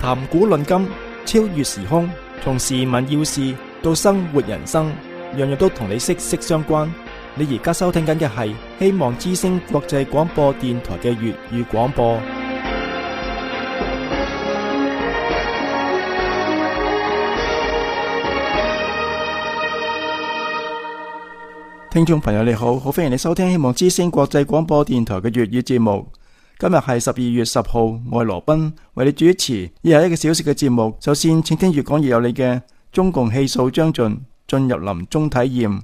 談古論今，超越時空，從時聞要事到生活人生，樣樣都同你息息相關。你而家收聽緊嘅係希望之聲國際廣播電台嘅粵語廣播。聽眾朋友你好，好歡迎你收聽希望之聲國際廣播電台嘅粵語節目。今日係12月10號，我係羅賓為你主持以下1個小時嘅節目。首先請聽越講越有理嘅中共氣數將盡，進入臨終體驗。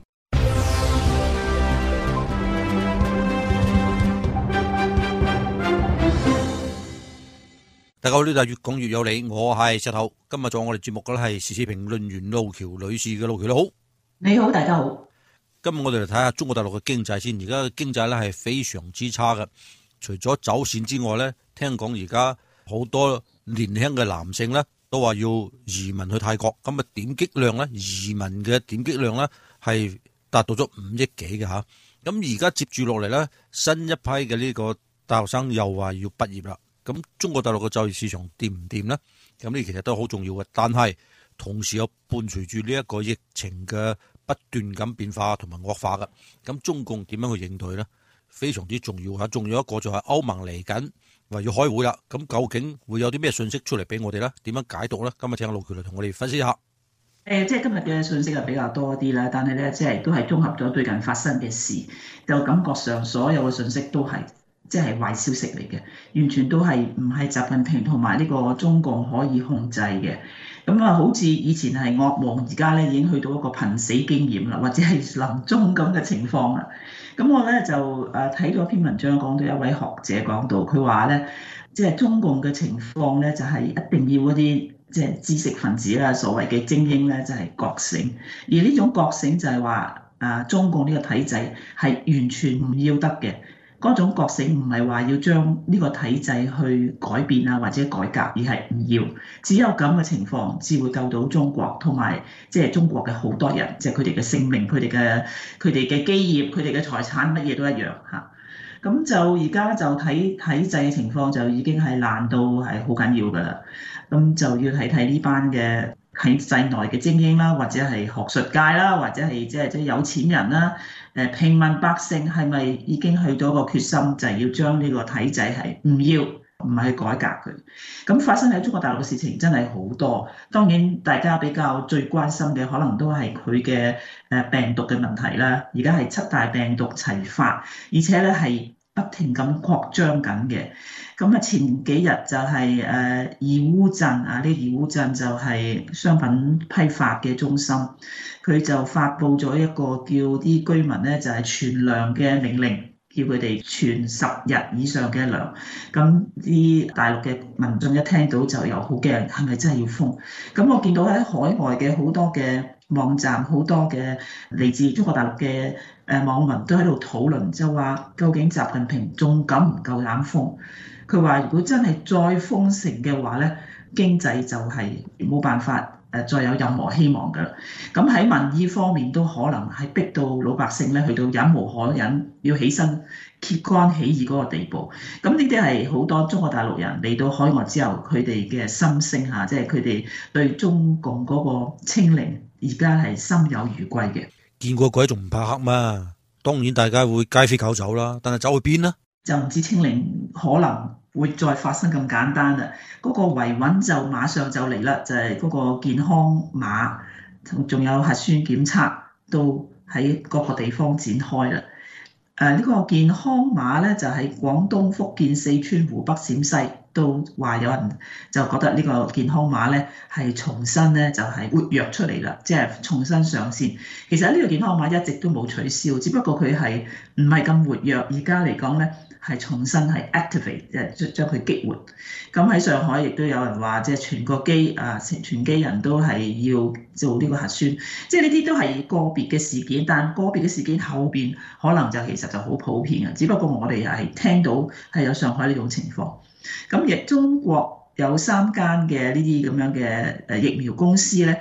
大家好，呢度係越講越有理，我係石頭。今日做我哋節目嘅咧係時事評論員路橋女士嘅。路橋你好。 你好，大家好。 今日我哋嚟睇下中國大陸嘅經濟先。而家嘅經濟咧係非常之差嘅，除咗走線之外咧，聽講而家好多年輕嘅男性咧都話要移民去泰國，咁啊點擊量咧，移民嘅點擊量咧係達到咗5億幾嘅吓。咁而家接住落嚟咧，新一批嘅呢個大學生又話要畢業啦。咁中國大陸嘅就業市場掂唔掂咧？咁呢其實都好重要嘅，但係同時又伴隨住呢一個疫情嘅不斷咁變化同埋惡化嘅。咁中共點樣去應對咧？非常之重要吓。仲有一個就係歐盟嚟緊話要開會啦。咁究竟會有啲咩信息出嚟俾我哋咧？點樣解讀咧？今日請阿路橋嚟同我哋分析一下。 即係今日嘅信息係比較多啲啦，但係咧即係都係綜合咗最近發生嘅事，就感覺上所有嘅信息都係即係壞消息嚟嘅，完全都係唔係習近平同埋呢個中共可以控制嘅。咁啊，好似以前係惡夢，而家咧已經去到一個瀕死經驗啦，或者係臨終咁嘅情況啦。咁我咧就睇咗篇文章，講到一位學者講到，佢話咧即係中共嘅情況咧，就係一定要嗰啲即係知識分子啦，所謂嘅精英咧，就係覺醒。而呢種覺醒就係話中共呢個體制係完全唔要得嘅。嗰種覺醒唔係話要將呢個體制去改變啊，或者改革，而係唔要。只有咁嘅情況，至會救到中國同埋即係中國嘅好多人，即係佢哋嘅性命、佢哋嘅基業、佢哋嘅財產，乜嘢都一樣嚇。咁就而家就睇體制嘅情況，就已經係爛到係好緊要㗎啦。咁就要睇睇呢班嘅體制內嘅精英啦，或者係學術界啦，或者係即係有錢人啦。平民百姓係咪已經去到一個決心，就係要將呢個體制係唔要，唔係去改革佢？咁發生喺中國大陸嘅事情真係好多，當然大家比較最關心嘅可能都係佢嘅病毒嘅問題啦。而家係7大病毒齊發，而且咧係不停咁擴張緊嘅。咁啊，前幾日就係義烏鎮啊，呢義烏鎮就係商品批發嘅中心，佢就發布咗一個叫啲居民咧就係存糧嘅命令，叫佢哋存10日以上嘅糧。咁啲大陸嘅民眾一聽到就又好驚，係咪真係要封？咁我見到喺海外嘅好多嘅網站，好多嘅嚟自中國大陸嘅網民都喺度討論，就話究竟習近平仲敢唔夠膽封？佢話如果真係再封城嘅話咧，經濟就係冇辦法再有任何希望㗎啦。咁喺民意方面都可能係逼到老百姓咧去到忍無可忍，要起身揭竿起義嗰個地步。咁呢啲係好多中國大陸人嚟到海外之後佢哋嘅心聲嚇，即係佢哋對中共嗰個清零而家係心有餘悸嘅。 見過鬼仲唔怕黑嘛？當然大家會街飛狗走啦，但係走去邊呢？ 就唔知清零可能會再發生咁簡單啦。嗰個維穩就馬上就嚟啦，就係嗰個健康碼，仲有核酸檢測都喺各個地方展開啦。呢個健康碼咧就喺廣東、福建、四川、湖北、陝西都話有人就覺得呢個健康碼咧係重新咧就係活躍出嚟啦，即係重新上線。其實呢個健康碼一直都冇取消，只不過佢係唔係咁活躍。而家嚟講咧係重新係 activate，即係將佢激活。咁喺上海亦都有人話，即係全機人都係要做呢個核酸。即係呢啲都係個別嘅事件，但個別嘅事件後邊可能就其實就好普遍嘅。只不過我哋係聽到係有上海呢種情況。咁亦中國有3間嘅呢啲咁樣嘅疫苗公司咧，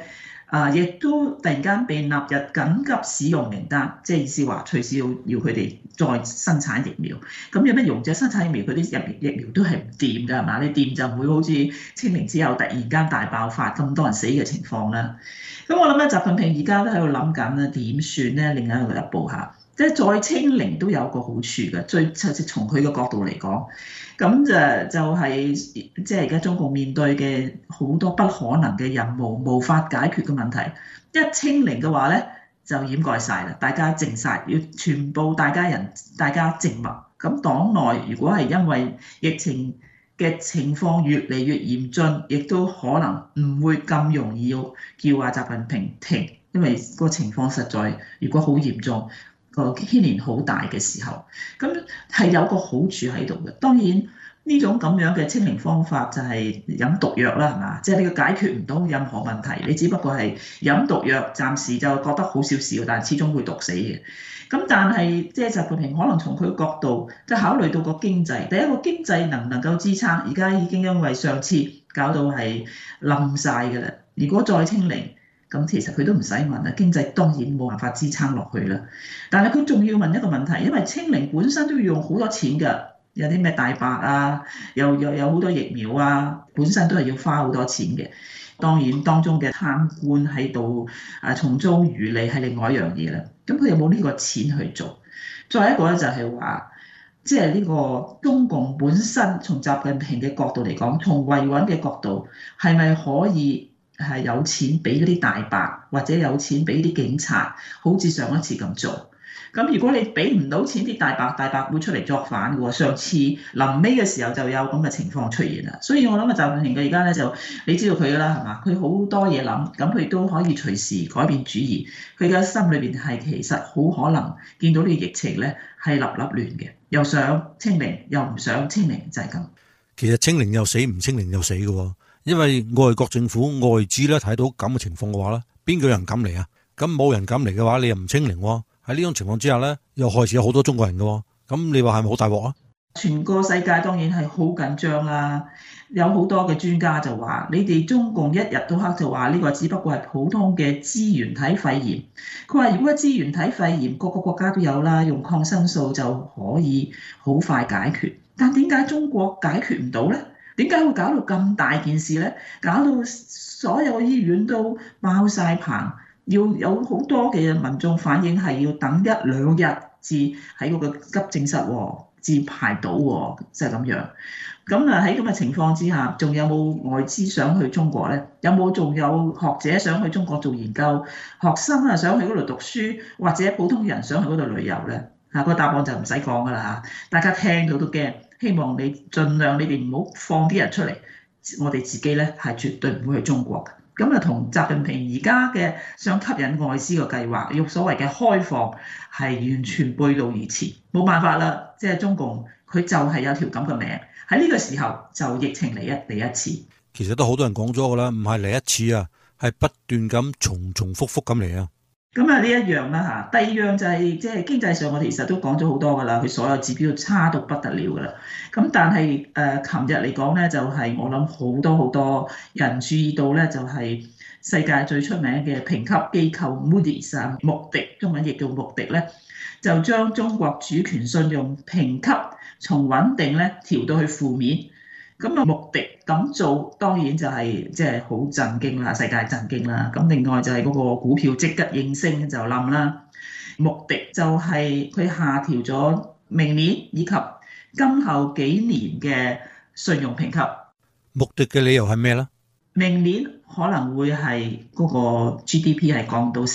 亦都突然間被納入緊急使用名單，即係意思話隨時要佢哋再生產疫苗。咁有咩用啫？生產疫苗佢啲疫苗都係唔掂㗎，係嘛？你掂就唔會好似清零之後突然間大爆發咁多人死嘅情況啦。咁我諗咧，習近平而家都喺度諗緊啦，點算咧？另一步嚇，即係再清零都有個好處嘅。最從佢嘅角度嚟講，咁就係即係而家中共面對嘅好多不可能嘅任務，無法解決嘅問題。一清零嘅話咧，就掩蓋晒啦，大家靜晒，要全部大家靜默。咁黨內如果係因為疫情嘅情況越嚟越嚴峻，亦都可能唔會咁容易要叫阿習近平停，因為個情況實在如果好嚴重，個牽連好大嘅時候，咁係有個好處喺度嘅。當然呢種咁樣嘅清零方法就係飲毒藥啦，係嘛？即係你解決唔到任何問題，你只不過係飲毒藥，暫時就覺得好少少，但係始終會毒死嘅。咁但係即係習近平可能從佢角度，即係考慮到個經濟，第一個經濟能唔能夠支撐？而家已經因為上次搞到係冧晒㗎啦。如果再清零，咁其實佢都唔使問啦，經濟當然冇辦法支撐落去啦。但係佢仲要問一個問題，因為清零本身都要用好多錢㗎，有啲咩大白啊，又有好多疫苗啊，本身都係要花好多錢嘅。當然當中嘅貪官喺度從中漁利係另外一樣嘢啦。咁佢有冇呢個錢去做？再一個咧就係話，即係呢個中共本身從習近平嘅角度嚟講，從維穩嘅角度，係咪可以係有錢俾嗰啲大白，或者有錢俾啲警察，好似上一次咁做？咁如果你俾唔到錢，啲大白會出嚟作反嘅喎。上次臨尾嘅時候就有咁嘅情況出現啦。所以我諗啊，習近平佢而家咧就你知道佢㗎啦，係嘛？佢好多嘢諗，咁佢都可以隨時改變主意。佢嘅心裏邊係其實好可能見到呢個疫情咧係立亂嘅，又想清零又唔想清零，就係咁。 其實清零又死，唔清零又死嘅喎，因為外國政府外資咧睇到咁嘅情況嘅話咧，邊個人敢嚟啊？咁冇人敢嚟嘅話，你又唔清零喎。喺呢種情況之下咧，又害死好多中國人嘅喎，咁你話係咪好大鑊啊？ 全個世界當然係好緊張啦，有好多嘅專家就話：你哋中共一日到黑就話呢個只不過係普通嘅支原體肺炎。佢話如果支原體肺炎各個國家都有啦，用抗生素就可以好快解決。但點解中國解決唔到咧？點解會搞到咁大件事咧？搞到所有醫院都爆晒棚。要有好多嘅民眾反映係要等1-2日至喺嗰個急症室至排到喎，即係咁樣。咁喺咁嘅情況之下，仲有冇外資想去中國咧？仲有學者想去中國做研究？學生想去嗰度讀書，或者普通人想去嗰度旅遊咧？個答案就唔使講㗎啦，大家聽到都驚。希望你盡量你哋唔好放啲人出嚟，我哋自己咧係絕對唔會去中國嘅。咁啊，同習近平而家嘅想吸引外資嘅計劃，用所謂嘅開放，係完全背道而馳。冇辦法啦，即係中共佢就係有條咁嘅命，喺呢個時候就疫情嚟一次。 其實都好多人講咗㗎啦，唔係嚟一次啊，係不斷咁重複咁嚟啊。 咁啊呢一樣啦嚇，第二樣就係即係經濟上，我哋其實都講咗好多㗎啦，佢所有指標都差到不得了㗎啦。咁但係琴日嚟講咧，就係我諗好多人注意到咧，就係世界最出名嘅評級機構 Moody's 啊，穆迪，中文譯叫穆迪咧，就將中國主權信用評級從穩定咧調到去負面。咁啊，穆迪咁做當然就係即係好震驚啦，世界震驚啦。咁另外就係嗰個股票即刻應聲就冧啦。穆迪就係佢下調咗明年以及今後幾年嘅信用評級。 穆迪嘅理由係咩咧？ 明年可能會係嗰個 GDP 係降到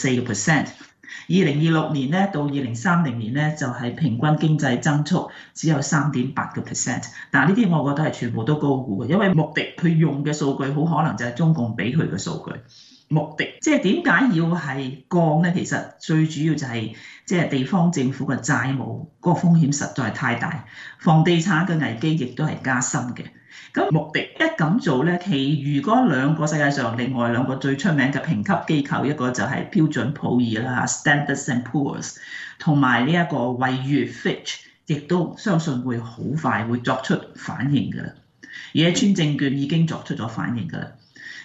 4%。2026年咧到2030年咧就係平均經濟增速只有3.8%。嗱，呢啲我覺得係全部都高估嘅，因為穆迪佢用嘅數據好可能就係中共俾佢嘅數據。穆迪即係點解要係降咧？其實最主要就係即係地方政府嘅債務嗰個風險實在係太大，房地產嘅危機亦都係加深嘅。咁穆迪一咁做咧，其餘嗰2個世界上另外2個最出名嘅評級機構，一個就係標準普爾啦 （Standard and Poor's），同埋呢一個惠譽 （Fitch），亦都相信會好快會作出反應㗎啦。野村證券已經作出咗反應㗎啦。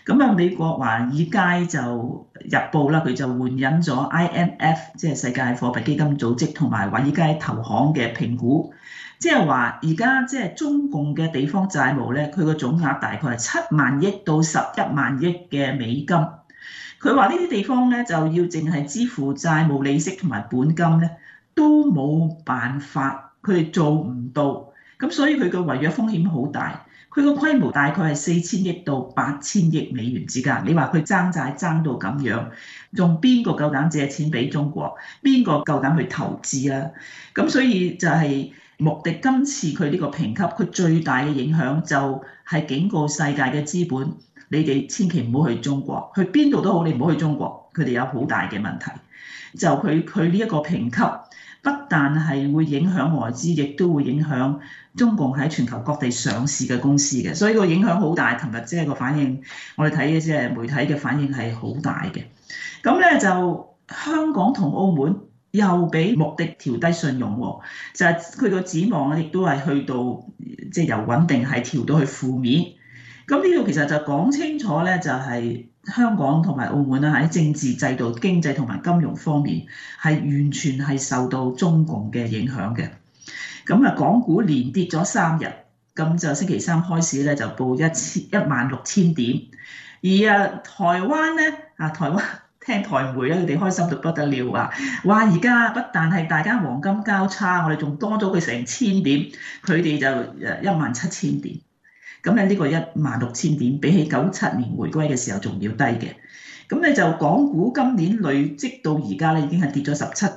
咁啊，美國華爾街就日報啦，佢就援引咗 IMF，即係世界貨幣基金組織同埋華爾街投行嘅評估，即係話而家即係中共嘅地方債務咧，佢個總額大概係7萬億到11萬億嘅美金。佢話呢啲地方咧就要淨係支付債務利息同埋本金咧，都冇辦法，佢哋做唔到，咁所以佢嘅違約風險好大。佢個規模大概係4000億到8000億美元之間。你話佢爭債爭到咁樣，仲邊個夠膽借錢俾中國？邊個夠膽去投資啊？咁所以就係穆迪今次佢呢個評級，佢最大嘅影響就係警告世界嘅資本，你哋千祈唔好去中國，去邊度都好，你唔好去中國，佢哋有好大嘅問題。就佢呢一個評級，不但係會影響外資，亦都會影響中共喺全球各地上市嘅公司嘅，所以個影響好大。琴日即係個反應，我哋睇嘅即係媒體嘅反應係好大嘅。咁咧就香港同澳門又俾穆迪調低信用喎，就係佢個展望亦都係去到即係由穩定係調到去負面。咁呢度其實就講清楚咧，就係香港同埋澳門啦，喺政治制度、經濟同埋金融方面係完全係受到中共嘅影響嘅。咁啊，港股連跌咗3日，咁就星期三開始咧就報16000點，而台灣咧台灣聽台媒咧，佢哋開心到不得了啊！哇！而家不但係大家黃金交叉，我哋仲多咗佢成1000點，佢哋就17000點。咁咧呢個16000點比起97年回歸嘅時候仲要低嘅。咁你就港股今年累積到而家咧已經係跌咗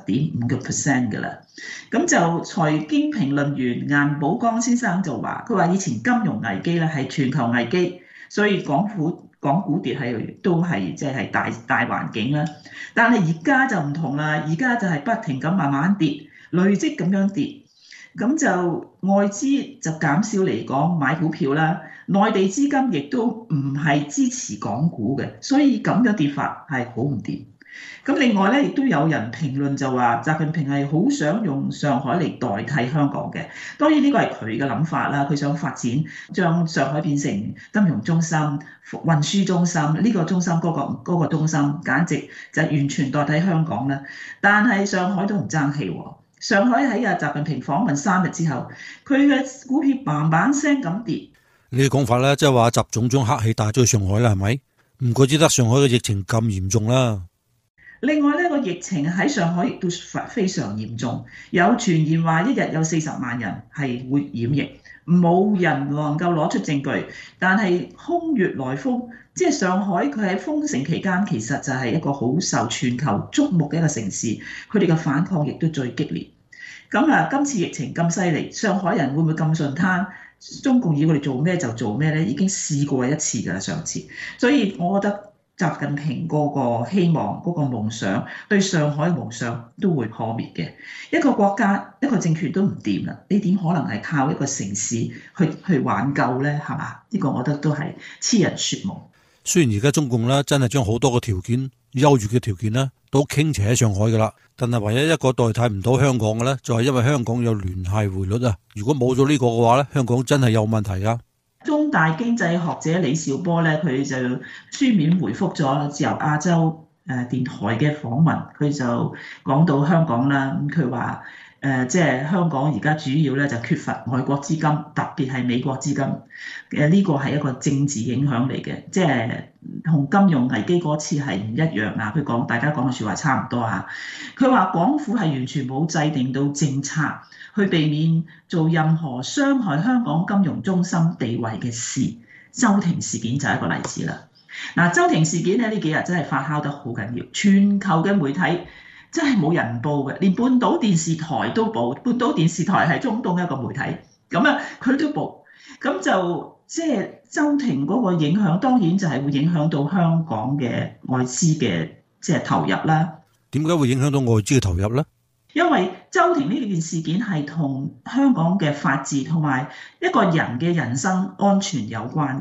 17.5% 嘅啦。咁就財經評論員顏寶剛先生就話：佢話以前金融危機咧係全球危機，所以港股跌係都係即係大環境啦。但係而家就唔同啦，而家就係不停咁慢慢跌，累積咁樣跌。咁就外資就減少嚟講買股票啦，內地資金亦都唔係支持港股嘅，所以咁樣跌法係好唔掂。咁另外咧，亦都有人評論就話習近平係好想用上海嚟代替香港嘅。當然呢個係佢嘅諗法啦，佢想發展將上海變成金融中心、運輸中心，呢個中心嗰個中心，簡直就完全代替香港啦。但係上海都唔爭氣喎。上海喺習近平訪問3日之後，佢嘅股票砰砰聲咁跌。 你嘅講法咧，即係話習總將黑氣帶咗去上海啦，係咪？唔怪之得上海嘅疫情咁嚴重啦。 另外呢個疫情喺上海亦都非常嚴重，有傳言話一日有40萬人係會染疫，冇人能夠攞出證據。但係空穴來風，即係上海佢喺封城期間，其實就係一個好受全球矚目嘅一個城市，佢哋嘅反抗亦都最激烈。咁啊，今次疫情咁犀利，上海人會唔會咁順攤？中共要佢哋做咩就做咩咧？已經試過一次㗎啦，上次。所以我覺得習近平嗰個希望、嗰個夢想，對上海嘅夢想都會破滅嘅。一個國家、一個政權都唔掂啦，你點可能係靠一個城市去挽救咧？係嘛？呢個我覺得都係痴人說夢。 雖然而家中共咧真係將好多個條件、優越嘅條件咧都傾斜喺上海㗎啦，但係唯一一個代替唔到香港嘅咧，就係因為香港有聯繫匯率啊。如果冇咗呢個嘅話咧，香港真係有問題㗎。 中大經濟學者李兆波咧，佢就書面回覆咗自由亞洲電台嘅訪問，佢就講到香港啦。咁佢話即係香港而家主要咧就缺乏外國資金，特別係美國資金。呢個係一個政治影響嚟嘅，即係同金融危機嗰次係唔一樣啊。佢講大家講嘅説話差唔多啊。佢話港府係完全冇制定到政策去避免做任何傷害香港金融中心地位嘅事。周庭事件就係一個例子啦。嗱，周庭事件咧呢幾日真係發酵得好緊要，全球嘅媒體真係冇人報嘅，連半島電視台都報。半島電視台係中東一個媒體，咁啊佢都報，咁就即係周庭嗰個影響，當然就係會影響到香港嘅外資嘅即係投入啦。 點解會影響到外資嘅投入咧？ 因為周庭呢件事件係同香港嘅法治同埋一個人嘅人身安全有關嘅。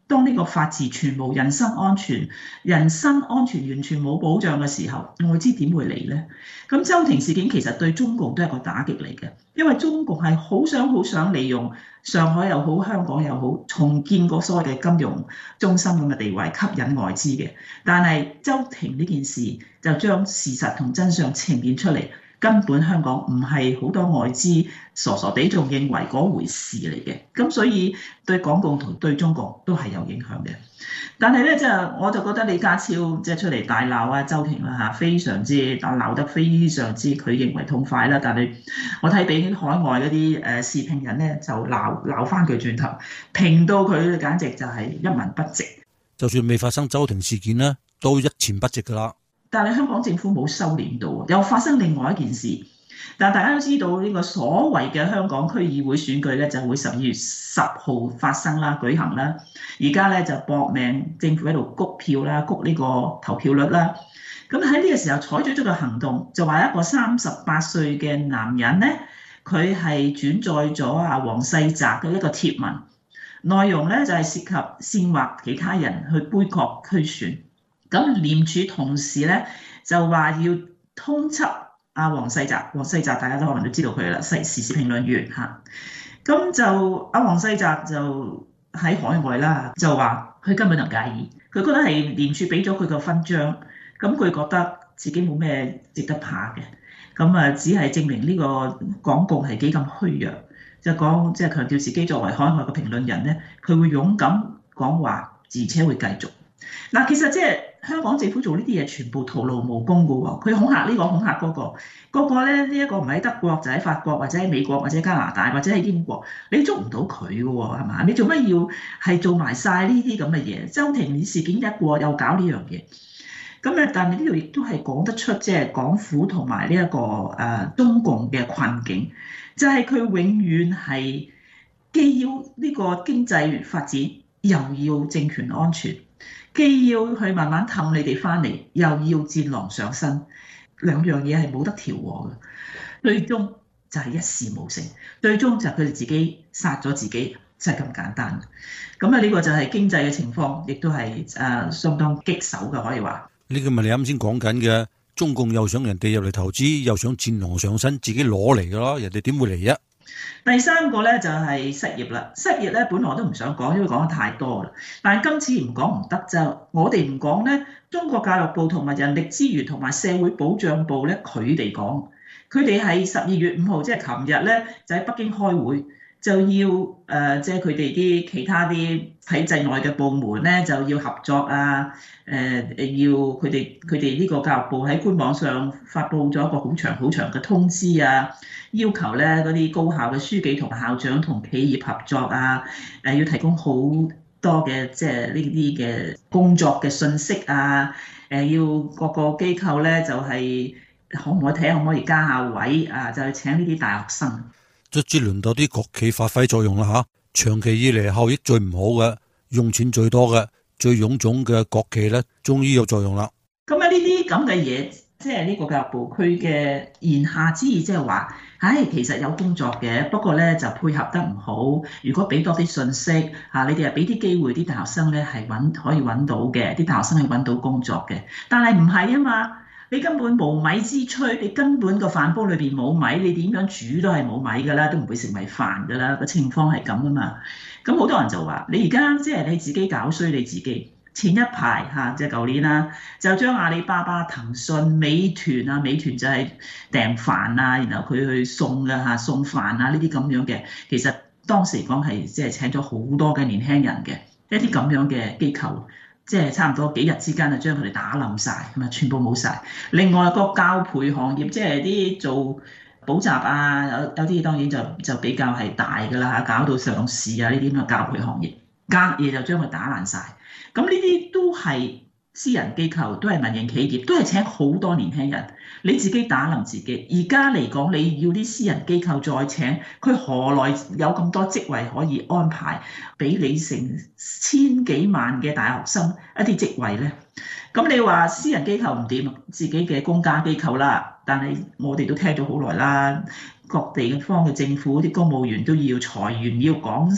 當呢個法治全無，人身安全完全冇保障嘅時候，外資點會嚟呢？咁周庭事件其實對中共都係個打擊嚟嘅，因為中共係好想利用上海又好、香港又好，重建個所謂嘅金融中心咁嘅地位，吸引外資嘅。但係周庭呢件事就將事實同真相呈現出嚟。根本香港唔係好多外資傻傻地仲認為嗰回事嚟嘅，咁所以對港共同對中國都係有影響嘅。但係咧，我就覺得李家超即係出嚟大鬧啊周庭啦嚇，非常之鬧得非常之佢認為痛快啦。但係我睇俾海外嗰啲視評人咧就鬧翻佢轉頭，評到佢簡直就係一文不值。 就算未發生周庭事件咧，都一錢不值㗎啦。 但係香港政府冇收斂到，又發生另外一件事。但大家都知道呢個所謂嘅香港區議會選舉咧，就會12月10號發生啦、舉行啦。而家咧就搏命，政府喺度谷票啦、谷呢個投票率啦。咁喺呢個時候採取咗個行動，就話一個38歲嘅男人咧，佢係轉載咗黃世澤嘅一個貼文，內容咧就係涉及煽惑其他人去杯葛區選。咁廉署同時咧就話要通緝黃世澤大家都可能都知道佢啦，時事評論員嚇。咁就黃世澤就喺海外啦，就話佢根本就唔介意，佢覺得係廉署俾咗佢個勳章，咁佢覺得自己冇咩值得怕嘅，咁只係證明呢個港共係幾咁虛弱，就講即係強調自己作為海外嘅評論人咧，佢會勇敢講話，而且會繼續。嗱，其實即係香港政府做呢啲嘢全部徒勞無功嘅喎，佢恐嚇呢個恐嚇嗰個咧，呢一個唔喺德國就喺法國或者喺美國或者加拿大或者喺英國，你捉唔到佢嘅喎，係嘛？你做乜要係做埋晒呢啲咁嘅嘢？周庭事件一過又搞呢樣嘢，咁咧，但係呢度亦都係講得出即係港府同埋呢一個中共嘅困境，就係佢永遠係既要呢個經濟發展，又要政權安全。既要去慢慢氹你哋翻嚟，又要戰狼上身，兩樣嘢係冇得調和嘅，最終就係一事無成，最終就係佢哋自己殺咗自己，就係咁簡單。咁呢個就係經濟嘅情況，亦都係相當棘手嘅，可以話。呢個咪你啱先講緊嘅，中共又想人哋入嚟投資，又想戰狼上身，自己攞嚟嘅咯，人哋點會嚟啊？ 第三個咧就係失業啦，失業咧本來我都唔想講，因為講得太多啦。但係今次唔講唔得，就我哋唔講咧，中國教育部同埋人力資源同埋社會保障部咧，佢哋講，佢哋係12月5號，即係琴日咧，就喺北京開會，就要即係佢哋啲其他啲體制內嘅部門咧，就要合作啊，要佢哋呢個教育部喺官網上發布咗一個好長嘅通知啊，要求咧嗰啲高校嘅書記同校長同企業合作啊，要提供好多嘅即係呢啲嘅工作嘅信息啊，要各個機構咧就係可唔可以睇下可唔可以加下位啊，就係請呢啲大學生。 卒之輪到啲國企發揮作用啦嚇，長期以嚟效益最唔好嘅、用錢最多嘅、最臃腫嘅國企咧，終於有作用啦。 咁呢啲咁嘅嘢，即係呢個教育部佢嘅言下之意，即係話，其實有工作嘅，不過咧就配合得唔好。如果俾多啲信息你哋係俾啲機會啲大學生咧係可以揾到嘅，啲大學生係揾到工作嘅。但係唔係啊嘛？你根本無米之炊，你根本個飯煲裏邊冇米，你點樣煮都係冇米㗎啦，都唔會成為飯㗎啦。個情況係咁啊嘛。咁好多人就話：你而家即係你自己搞衰你自己。前一排即係舊年啦，就將阿里巴巴、騰訊、美團就係訂飯啊，然後佢去送㗎送飯啊呢啲咁樣嘅。其實當時嚟講係即係請咗好多嘅年輕人嘅一啲咁樣嘅機構。即係差唔多幾日之間就將佢哋打冧晒，咁啊全部冇晒。另外個教培行業，即係啲做補習啊，有啲當然就比較係大㗎啦，搞到上市啊呢啲咁嘅教培行業，隔夜就將佢打爛晒。咁呢啲都係私人機構，都係民營企業，都係請好多年輕人。你自己打冧自己。而家嚟講，你要啲私人機構再請，佢何來有咁多職位可以安排俾你成千幾萬嘅大學生一啲職位呢？咁你話私人機構唔掂，自己嘅公家機構啦。但係我哋都聽咗好耐啦，各地方嘅政府啲公務員都要裁員，要趕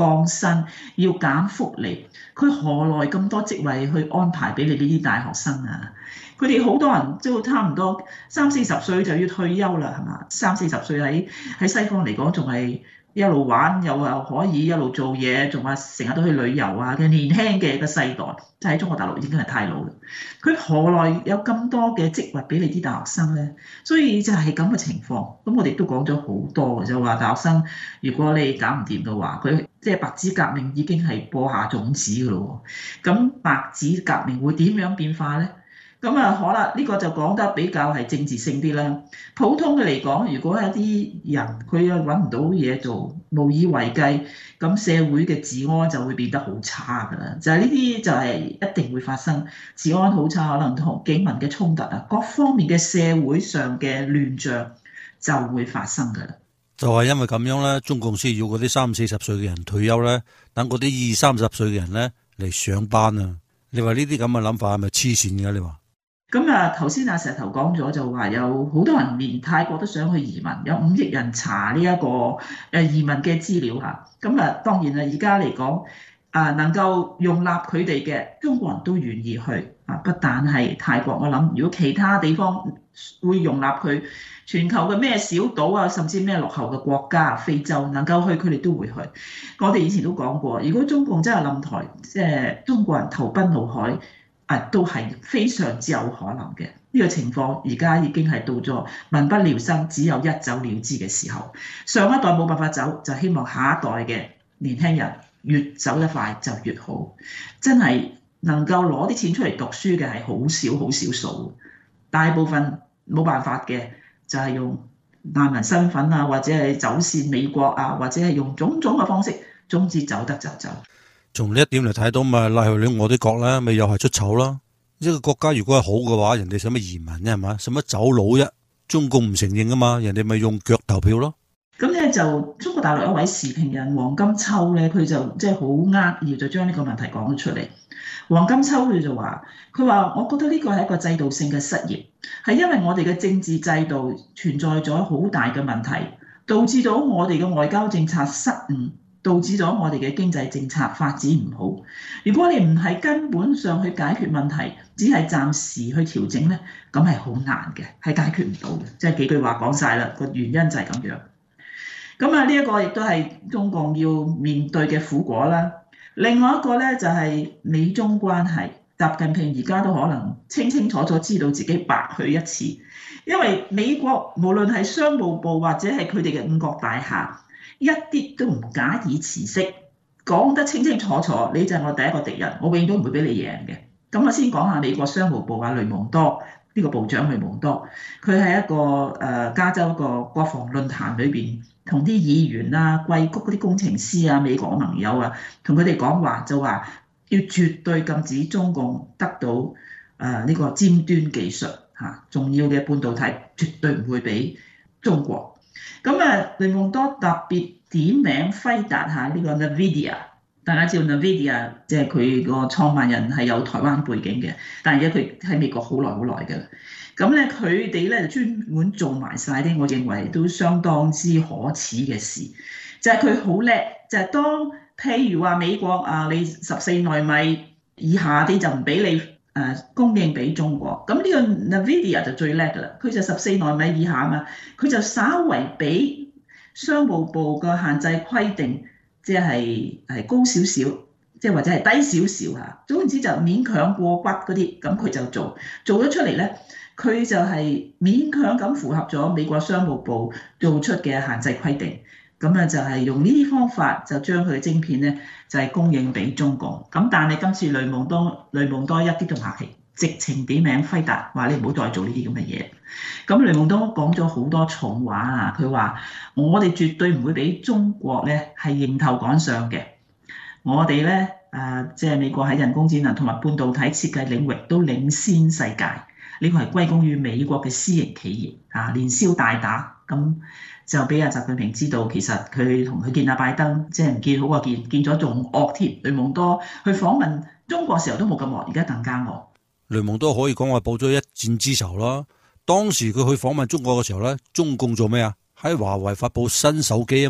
降薪，要減福利，佢何來咁多職位去安排俾你呢啲大學生啊？佢哋好多人都差唔多30-40歲就要退休啦，係嘛？30-40歲喺西方嚟講仲係一路玩又可以一路做嘢，仲話成日都去旅遊啊嘅年輕嘅個世代，就喺中國大陸已經係太老啦。佢何來有咁多嘅職位俾你啲大學生咧？所以就係咁嘅情況。咁我哋都講咗好多嘅，就話大學生如果你搞唔掂嘅話，佢即係白紙革命已經係播下種子㗎咯。咁白紙革命會點樣變化咧？咁啊，好啦，呢個就講得比較係政治性啲啦。普通嘅嚟講，如果有啲人佢又揾唔到嘢做，無以為繼，咁社會嘅治安就會變得好差㗎啦。就係呢啲就係一定會發生，治安好差，可能同警民嘅衝突啊，各方面嘅社會上嘅亂象就會發生㗎啦。 就係因為咁樣咧，中共先要嗰啲30-40歲嘅人退休咧，等嗰啲20-30歲嘅人咧嚟上班啊！你話呢啲咁嘅諗法係咪黐線㗎？你話？ 咁啊，頭先阿石頭講咗就話有好多人連泰國都想去移民，有5億人查呢一個移民嘅資料嚇。咁啊，當然啦，而家嚟講能夠容納佢哋嘅中國人都願意去啊，不但係泰國，我諗如果其他地方會容納佢，全球嘅咩小島啊，甚至咩落後嘅國家，非洲能夠去，佢哋都會去。我哋以前都講過，如果中共真係冧台，即係中國人投奔怒海。都係非常之有可能嘅。呢個情況而家已經係到咗民不聊生，只有一走了之嘅時候。上一代冇辦法走，就希望下一代嘅年輕人越走得快就越好。真係能夠攞啲錢出嚟讀書嘅係好少數，大部分冇辦法嘅就係用難民身份啊，或者係走線美國啊，或者係用種種嘅方式，總之走得就走。 從呢一點嚟睇到，咪拉去你我啲國啦，咪又係出醜啦。一個國家如果係好嘅話，人哋使乜移民啫？係嘛，使乜走佬啫？中共唔承認噶嘛，人哋咪用腳投票咯。 咁咧就中國大陸一位時評人黃金秋咧，佢就即係好扼要就將呢個問題講咗出嚟。黃金秋佢就話：我覺得呢個係一個制度性嘅失業，係因為我哋嘅政治制度存在咗好大嘅問題，導致到我哋嘅外交政策失誤。導致咗我哋嘅經濟政策發展唔好。如果你唔係根本上去解決問題，只係暫時去調整咧，咁係好難嘅，係解決唔到嘅。即係幾句話講晒啦，個原因就係咁樣。咁啊，呢一個亦都係中共要面對嘅苦果啦。另外一個咧就係美中關係，習近平而家都可能清清楚楚知道自己白去一次，因為美國無論係商務部或者係佢哋嘅五角大廈，一啲都唔假以辭色，講得清清楚楚，你就係我第一個敵人，我永遠都唔會俾你贏嘅。咁我先講下美國商務部雷蒙多呢個部長雷蒙多，佢喺一個加州個國防論壇裏邊，同啲議員啊、硅谷嗰啲工程師啊、美國盟友啊，同佢哋講話，就話要絕對禁止中共得到呢個尖端技術嚇，重要嘅半導體絕對唔會俾中國。咁雷蒙多特別點名輝達下呢個 NVIDIA， 大家知道 NVIDIA 即係佢個創辦人係有台灣背景嘅，但係而家佢喺美國好耐嘅啦。咁咧佢哋咧就專門做埋晒啲我認為都相當之可恥嘅事，就係佢好叻，就係當譬如話美國你14奈米以下啲就唔俾你供應俾中國，咁呢個 NVIDIA 就最叻㗎啦，佢就14奈米以下啊嘛，佢就稍為比商務部嘅限制規定，即係高少少，即係或者係低少少嚇，總之就勉強過關嗰啲，咁佢就做咗出嚟咧，佢就係勉強咁符合咗美國商務部做出嘅限制規定。咁啊就係用呢啲方法就將佢嘅晶片咧就係供應俾中共。咁但係今次雷蒙多一啲都唔客氣，直情點名輝達話你唔好再做呢啲咁嘅嘢。咁雷蒙多講咗好多重話啊，佢話我哋絕對唔會俾中國咧係迎頭趕上嘅。我哋咧即係美國喺人工智能同埋半導體設計領域都領先世界。呢個係歸功於美國嘅私營企業連消帶打，咁就俾習近平知道，其實佢同佢見拜登，即係唔見好過見咗仲惡添。雷蒙多去訪問中國時候都冇咁惡，而家更加惡。 雷蒙多可以講話報咗一箭之仇啦。當時佢去訪問中國嘅時候咧，中共做咩啊？喺華為發布新手機啊嘛，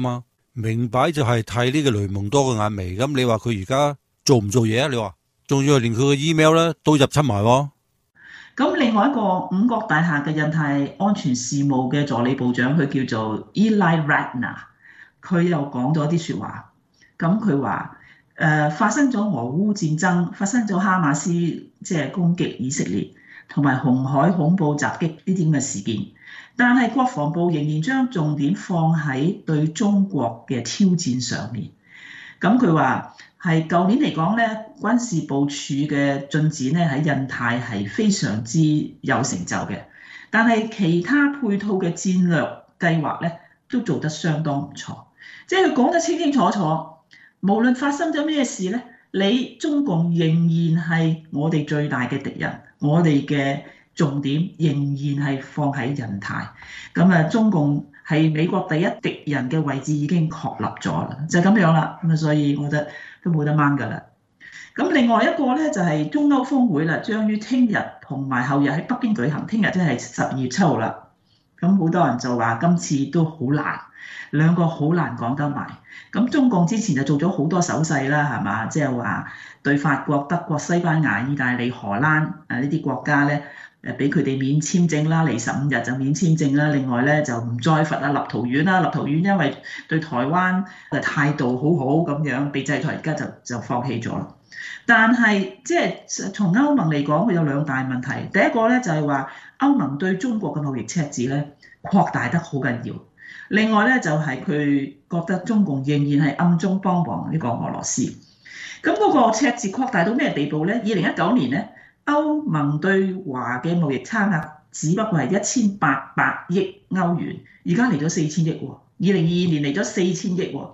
明擺就係睇呢個雷蒙多嘅眼眉。咁你話佢而家做唔做嘢啊？你話仲要係連佢嘅 email 咧都入侵埋喎。 咁另外一個五角大廈嘅印太安全事務嘅助理部長，佢叫做 Eli Ratner， 佢又講咗啲説話。咁佢話發生咗俄烏戰爭，發生咗哈馬斯即係攻擊以色列，同埋紅海恐怖襲擊呢啲咁嘅事件，但係國防部仍然將重點放喺對中國嘅挑戰上面。咁佢話係舊年嚟講咧，軍事部署嘅進展咧喺印太係非常之有成就嘅，但係其他配套嘅戰略計劃咧都做得相當唔錯，即係佢講得清清楚楚，無論發生咗咩事咧，你中共仍然係我哋最大嘅敵人，我哋嘅重點仍然係放喺印太。咁啊，中共係美國第一敵人嘅位置已經確立咗啦，就係咁樣啦。咁啊，所以我覺得都冇得掹㗎啦。咁另外一個咧就係中歐峰會啦，將於聽日同埋後日喺北京舉行。聽日即係12月7號啦。咁好多人就話今次都好難，兩個好難講得埋。咁中共之前就做咗好多手勢啦，係嘛？即係話對法國、德國、西班牙、意大利、荷蘭呢啲國家咧，俾佢哋免簽證啦，嚟15日就免簽證啦。另外咧就唔再罰立陶宛啦，立陶宛因為對台灣嘅態度好好咁樣被制裁，而家就放棄咗。但係即係從歐盟嚟講，佢有兩大問題。第一個咧就係話歐盟對中國嘅貿易赤字咧擴大得好緊要。另外咧就係佢覺得中共仍然係暗中幫忙呢個俄羅斯。咁嗰個赤字擴大到咩地步咧？2019年咧，歐盟對華嘅貿易差額只不過係1800億歐元，而家嚟咗4000億喎。2022年嚟咗4000億喎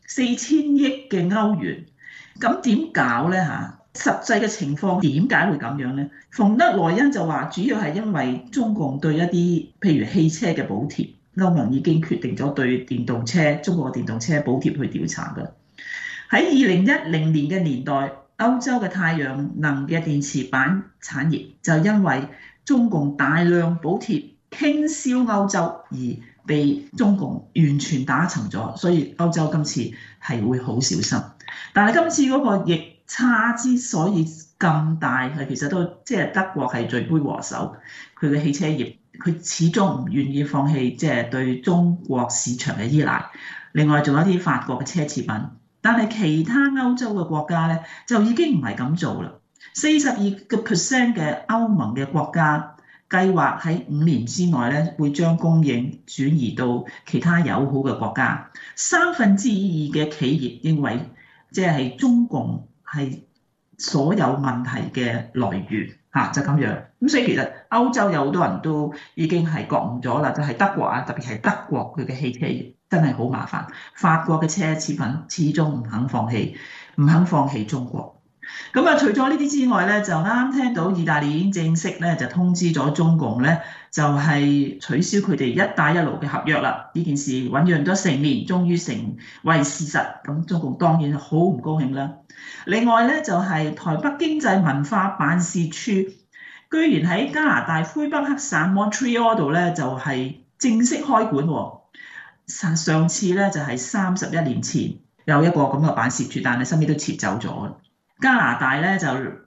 ，4000億嘅歐元。咁點搞咧嚇？實際嘅情況點解會咁樣咧？馮德萊恩就話，主要係因為中共對一啲譬如汽車嘅補貼，歐盟已經決定咗對電動車、中國嘅電動車補貼去調查㗎。喺2010年嘅年代，歐洲嘅太陽能嘅電池板產業就因為中共大量補貼傾銷歐洲而被中共完全打沉咗，所以歐洲今次係會好小心。但係今次嗰個逆差之所以咁大，係其實都即係德國係罪魁禍首，佢嘅汽車業佢始終唔願意放棄即係對中國市場嘅依賴。另外仲有啲法國嘅奢侈品，但係其他歐洲嘅國家咧就已經唔係咁做啦。42% 嘅歐盟嘅國家計劃喺5年之內咧會將供應轉移到其他友好嘅國家。2/3嘅企業認為，即係中共係所有問題嘅來源嚇，就咁樣。咁所以其實歐洲有好多人都已經係覺悟咗啦，就係德國啊，特別係德國佢嘅汽車業真係好麻煩。法國嘅奢侈品始終唔肯放棄中國。咁啊，除咗呢啲之外咧，就啱啱聽到意大利已經正式咧就通知咗中共咧，就係取消佢哋一帶一路嘅合約啦。呢件事醖釀咗成年，終於成為事實。咁中共當然好唔高興啦。另外咧就係台北經濟文化辦事處，居然喺加拿大魁北克省 Montreal 度咧就係正式開館喎。上次咧就係31年前有一個咁嘅辦事處，但係後尾都撤走咗。加拿大咧就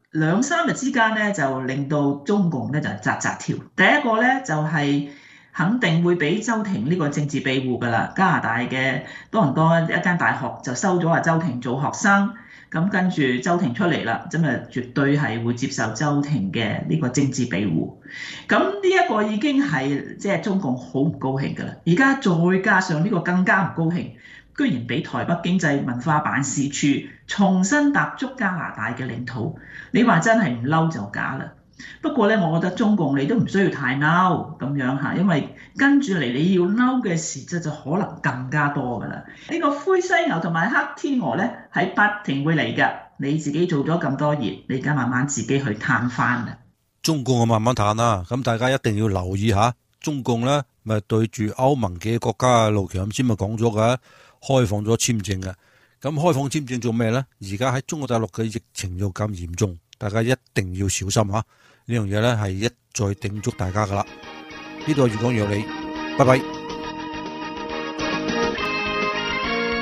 2-3日之間咧就令到中共咧就扎跳。第一個咧就係肯定會俾周庭呢個政治庇護㗎啦。加拿大嘅多倫多一間大學就收咗阿周庭做學生，咁跟住周庭出嚟啦，真係絕對係會接受周庭嘅呢個政治庇護。咁呢一個已經係即係中共好唔高興㗎啦。而家再加上呢個更加唔高興。居然俾台北經濟文化辦事處重新踏足加拿大嘅領土，你話真係唔嬲就假啦。不過咧，我覺得中共你都唔需要太嬲咁樣嚇，因為跟住嚟你要嬲嘅時質就可能更加多㗎啦。呢個灰犀牛同埋黑天鵝咧係不停會嚟㗎，你自己做咗咁多嘢，你而家慢慢自己去嘆翻啦。 中共我慢慢嘆啦，咁大家一定要留意下，中共咧咪對住歐盟嘅國家路橋先咪講咗㗎。開放咗簽證嘅，咁開放簽證做咩呢？而家喺中國大陸嘅疫情又咁嚴重，大家一定要小心嚇。呢樣嘢呢係一再叮囑大家噶啦。呢度係粵講粵有理，拜拜。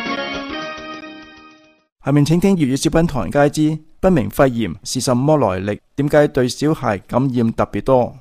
下面請聽粵語小品唐人街之不明肺炎是什麼來歷？點解對小孩感染特別多？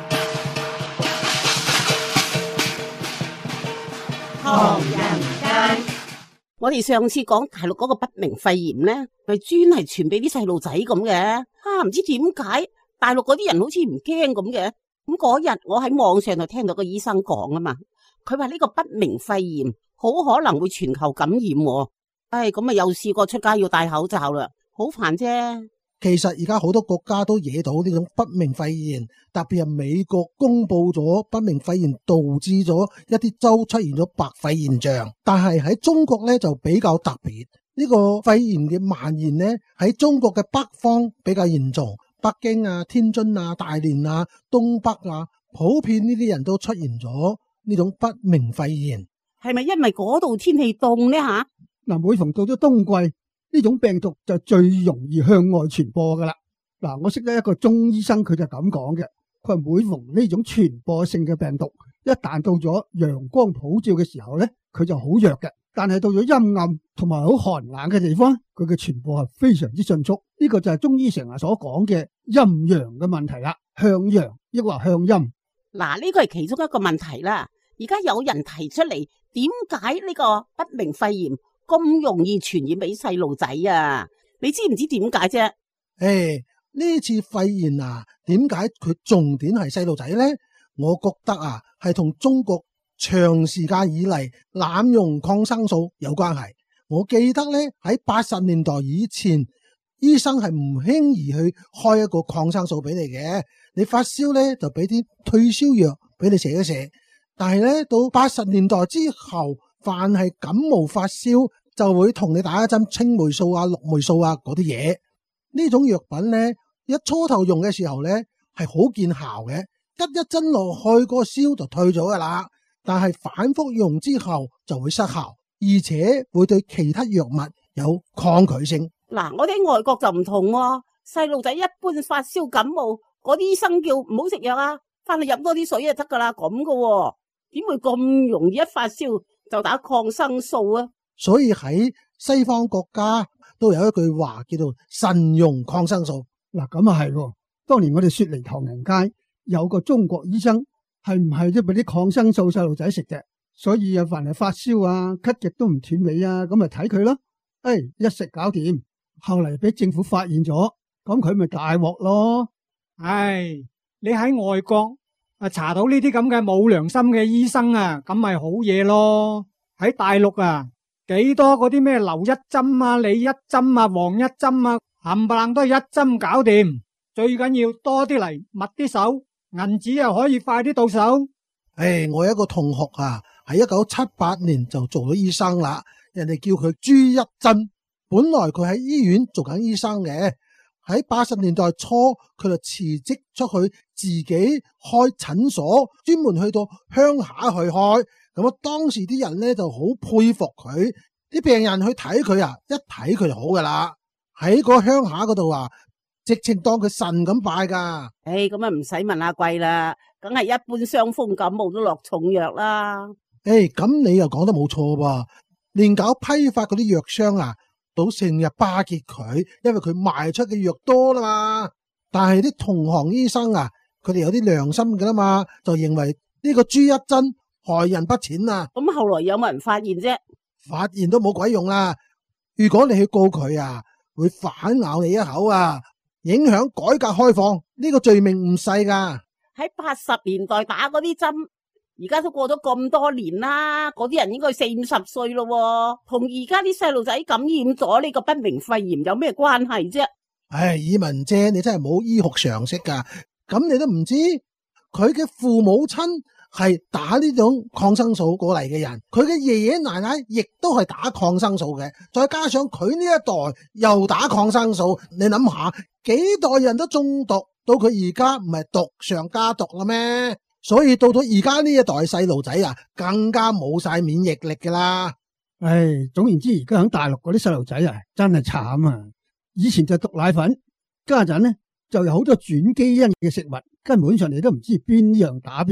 唐人街，我哋上次講大陸嗰個不明肺炎呢，咪專係傳俾啲細路仔咁嘅。唔知點解大陸嗰啲人好似唔驚咁嘅。咁嗰日我喺網上就聽到個醫生講啊嘛，佢話呢個不明肺炎好可能會全球感染。咁啊又試過出街要戴口罩啦，好煩啫。 其實而家好多國家都惹到呢種不明肺炎，特別係美國公布咗不明肺炎導致咗一啲州出現咗白肺現象，但係喺中國呢就比較特別。呢個肺炎嘅蔓延呢喺中國嘅北方比較嚴重，北京啊、天津啊、大連啊、東北啊，普遍呢啲人都出現咗呢種不明肺炎。 係咪因為嗰度天氣凍呢吓？ 嗱，每逢到咗冬季，呢種病毒就最容易向外傳播噶啦。嗱，我識得一個中醫生，佢就咁講嘅。佢話每逢呢種傳播性嘅病毒，一旦到咗陽光普照嘅時候咧，佢就好弱嘅。但係到咗陰暗同埋好寒冷嘅地方，佢嘅傳播係非常之迅速。呢個就係中醫成日所講嘅陰陽嘅問題啦，向陽抑或向陰。 嗱，呢個係其中一個問題啦。而家有人提出嚟，點解呢個不明肺炎咁容易傳染俾細路仔啊？你知唔知點解啫？ 呢次肺炎啊，點解佢重點係細路仔呢？我覺得啊，係同中國長時間以嚟濫用抗生素有關係。我記得呢，喺80年代以前，醫生係唔輕易去開一個抗生素俾你嘅。你發燒呢，就俾啲退燒藥俾你食一食。但係呢，到80年代之後，凡係感冒發燒，就會同你打一針青霉素啊、綠霉素啊嗰啲嘢。呢種藥品呢，一初頭用嘅時候呢係好見效嘅，一針落去個燒就退咗噶啦。但係反覆用之後就會失效，而且會對其他藥物有抗拒性。 嗱，我哋喺外國就唔同喎，細路仔一般發燒感冒，嗰啲醫生叫唔好食藥啊，翻去飲多啲水就得噶啦，咁噶喎，點會咁容易一發燒就打抗生素啊？ 所以喺西方國家都有一句話叫做慎用抗生素。 嗱，咁啊係喎，當年我哋雪梨唐人街有個中國醫生，係唔係都俾啲抗生素細路仔食嘅？所以有凡係發燒啊、咳極都唔斷尾啊，咁咪睇佢咯。一食搞掂，後嚟俾政府發現咗，咁佢咪大鑊咯。 你喺外國查到呢啲咁嘅冇良心嘅醫生啊，咁咪好嘢咯。喺大陸啊，幾多嗰啲咩留一針啊、李一針啊、黃一針啊，冚唪唥都係一針搞掂。最緊要多啲嚟，密啲手，銀紙又可以快啲到手。 我有一個同學啊，喺1978年就做咗醫生啦，人哋叫佢朱一真。本來佢喺醫院做緊醫生嘅，喺80年代初佢就辭職出去自己開診所，專門去到鄉下去開。咁當時啲人咧就好佩服佢，啲病人去睇佢啊，一睇佢就好噶啦。喺個鄉下嗰度啊，直情當佢神咁拜噶。 咁啊唔使問阿貴啦，梗係一般傷風感冒都落重藥啦。 咁你又講得冇錯噃，連搞批發嗰啲藥商啊，都成日巴結佢，因為佢賣出嘅藥多啦嘛。但係啲同行醫生啊，佢哋有啲良心噶啦嘛，就認為呢個朱一真害人不淺啊。咁後來有冇人發現啫？ 發現都冇鬼用啦。如果你去告佢啊，會反咬你一口啊，影響改革開放，呢個罪名唔細噶。 喺80年代打嗰啲針，而家都過咗咁多年啦，嗰啲人應該40-50歲咯，同而家啲細路仔感染咗呢個不明肺炎有咩關係啫？ 以文姐，你真係冇醫學常識噶，咁你都唔知佢嘅父母親係打呢種抗生素過嚟嘅人，佢嘅爺爺奶奶亦都係打抗生素嘅，再加上佢呢一代又打抗生素，你諗下幾代人都中毒，到佢而家唔係毒上加毒啦咩？所以到咗而家呢一代細路仔啊，更加冇晒免疫力噶啦。 總言之，而家喺大陸嗰啲細路仔啊，真係慘啊！以前就毒奶粉，家陣呢就有好多轉基因嘅食物，根本上你都唔知邊樣打邊樣。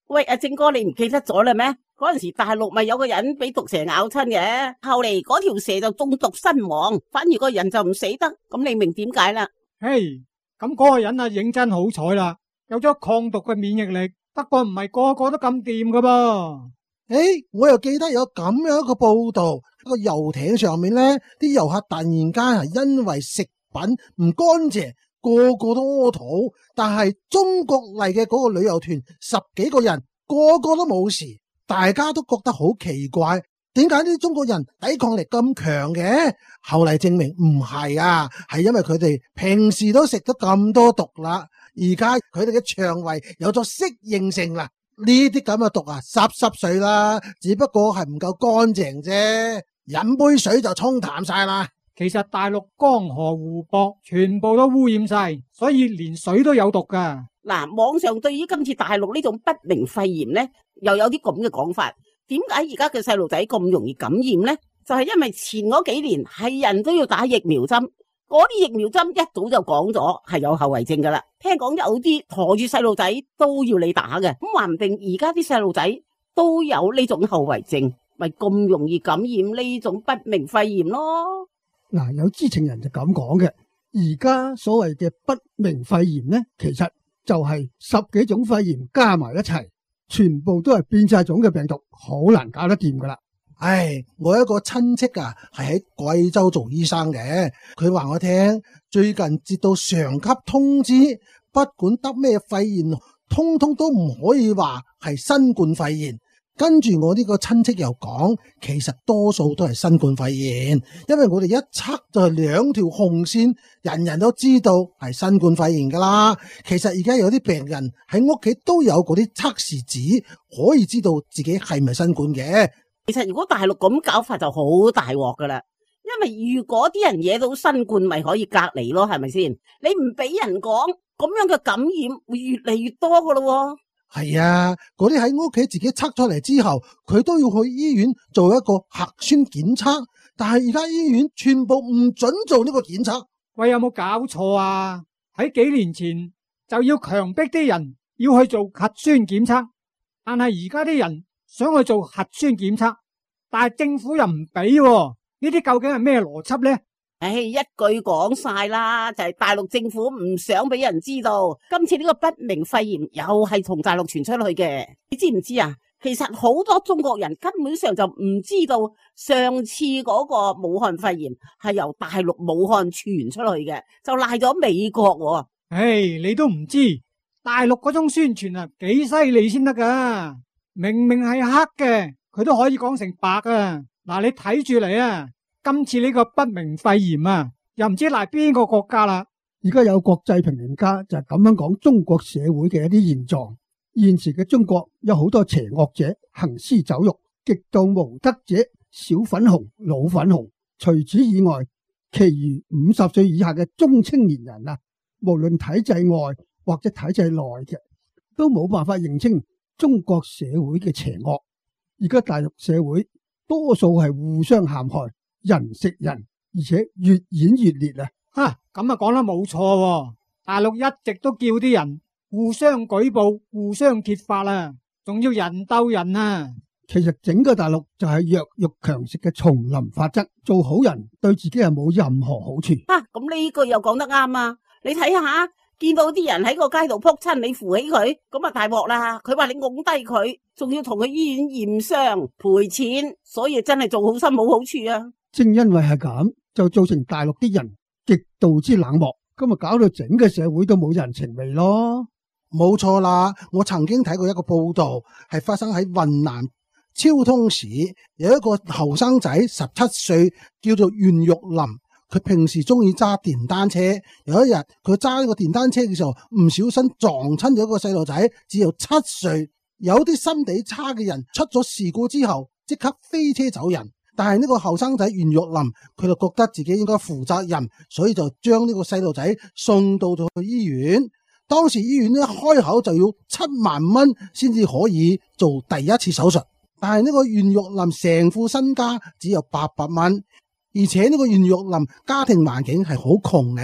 喂，阿正哥，你唔記得咗啦咩？嗰陣時大陸咪有個人俾毒蛇咬親嘅，後嚟嗰條蛇就中毒身亡，反而個人就唔死得。咁你明點解啦？ 嘿，咁嗰個人啊認真好彩啦，有咗抗毒嘅免疫力。不過唔係個個都咁掂噶噃。 我又記得有咁樣一個報道，一個遊艇上面呢啲遊客突然間係因為食品唔乾淨，個個都屙肚，但係中國嚟嘅嗰個旅遊團10幾個人，個個都冇事，大家都覺得好奇怪，點解啲中國人抵抗力咁強嘅？後嚟證明唔係啊，係因為佢哋平時都食咗咁多毒啦，而家佢哋嘅腸胃有咗適應性啦，呢啲咁嘅毒啊濕碎啦，只不過係唔夠乾淨啫，飲杯水就沖淡晒啦。 其實大陸江河湖泊全部都污染晒，所以連水都有毒噶。 嗱，網上對於今次大陸呢種不明肺炎呢，又有啲咁嘅講法。點解而家嘅細路仔咁容易感染呢？就係因為前嗰幾年係人都要打疫苗針，嗰啲疫苗針一早就講咗係有後遺症噶啦。聽講有啲陀住細路仔都要你打嘅，咁話唔定而家啲細路仔都有呢種後遺症，咪咁容易感染呢種不明肺炎咯。 嗱，有知情人就咁講嘅，而家所謂嘅不明肺炎呢，其實就係10幾種肺炎加埋一齊，全部都係變晒種嘅病毒，好難搞得掂噶啦。 我一個親戚啊，係喺貴州做醫生嘅，佢話我聽，最近接到上級通知，不管得咩肺炎，通通都唔可以話係新冠肺炎。跟住我呢個親戚又講，其實多數都係新冠肺炎，因為我哋一測就係2條紅線，人人都知道係新冠肺炎噶啦。其實而家有啲病人喺屋企都有嗰啲測試紙，可以知道自己係咪新冠嘅。 其實如果大陸咁搞法就好大鑊噶啦，因為如果啲人惹到新冠，咪可以隔離咯，係咪先？你唔俾人講，咁樣嘅感染會越嚟越多噶咯。 係啊，嗰啲喺屋企自己測出嚟之後，佢都要去醫院做一個核酸檢測，但係而家醫院全部唔准做呢個檢測。 喂，有冇搞錯啊？喺幾年前就要強迫啲人要去做核酸檢測，但係而家啲人想去做核酸檢測，但係政府又唔俾喎，呢啲究竟係咩邏輯呢？ 一句講晒啦，就係大陸政府唔想俾人知道，今次呢個不明肺炎又係從大陸傳出去嘅。你知唔知啊？其實好多中國人根本上就唔知道上次嗰個武漢肺炎係由大陸武漢傳出去嘅，就賴咗美國喎。 你都唔知大陸嗰種宣傳啊幾犀利先得噶，明明係黑嘅，佢都可以講成白啊。嗱，你睇住嚟啊！今次呢個不明肺炎啊，又唔知賴邊個國家啦。 而家有國際評論家就係咁樣講中國社會嘅一啲現狀。現時嘅中國有好多邪惡者行屍走肉，極度無德者小粉紅、老粉紅。除此以外，其餘50歲以下嘅中青年人啊，無論體制外或者體制內嘅，都冇辦法認清中國社會嘅邪惡。而家大陸社會多數係互相陷害，人食人，而且越演越烈啊！ 咁啊講得冇錯喎，大陸一直都叫啲人互相舉報、互相揭發啊，仲要人鬥人啊！ 其實整個大陸就係弱肉強食嘅叢林法則，做好人對自己係冇任何好處。 咁呢句又講得啱啊！你睇下，見到啲人喺個街度撲親，你扶起佢，咁啊大鑊啦！佢話你拱低佢，仲要同佢醫院驗傷賠錢，所以真係做好心冇好處啊！ 正因為係咁，就造成大陸啲人極度之冷漠，咁啊搞到整個社會都冇人情味咯。 冇錯啦，我曾經睇過一個報道，係發生喺雲南昭通市，有一個後生仔17歲，叫做袁玉林。佢平時中意揸電單車，有一日佢揸呢個電單車嘅時候，唔小心撞親咗一個細路仔，只有7歲。有啲心地差嘅人出咗事故之後，即刻飛車走人。但係呢個後生仔袁玉林，佢就覺得自己應該負責任，所以就將呢個細路仔送到咗去醫院。當時醫院一開口就要7萬蚊先至可以做第一次手術，但係呢個袁玉林成副身家只有800蚊，而且呢個袁玉林家庭環境係好窮嘅，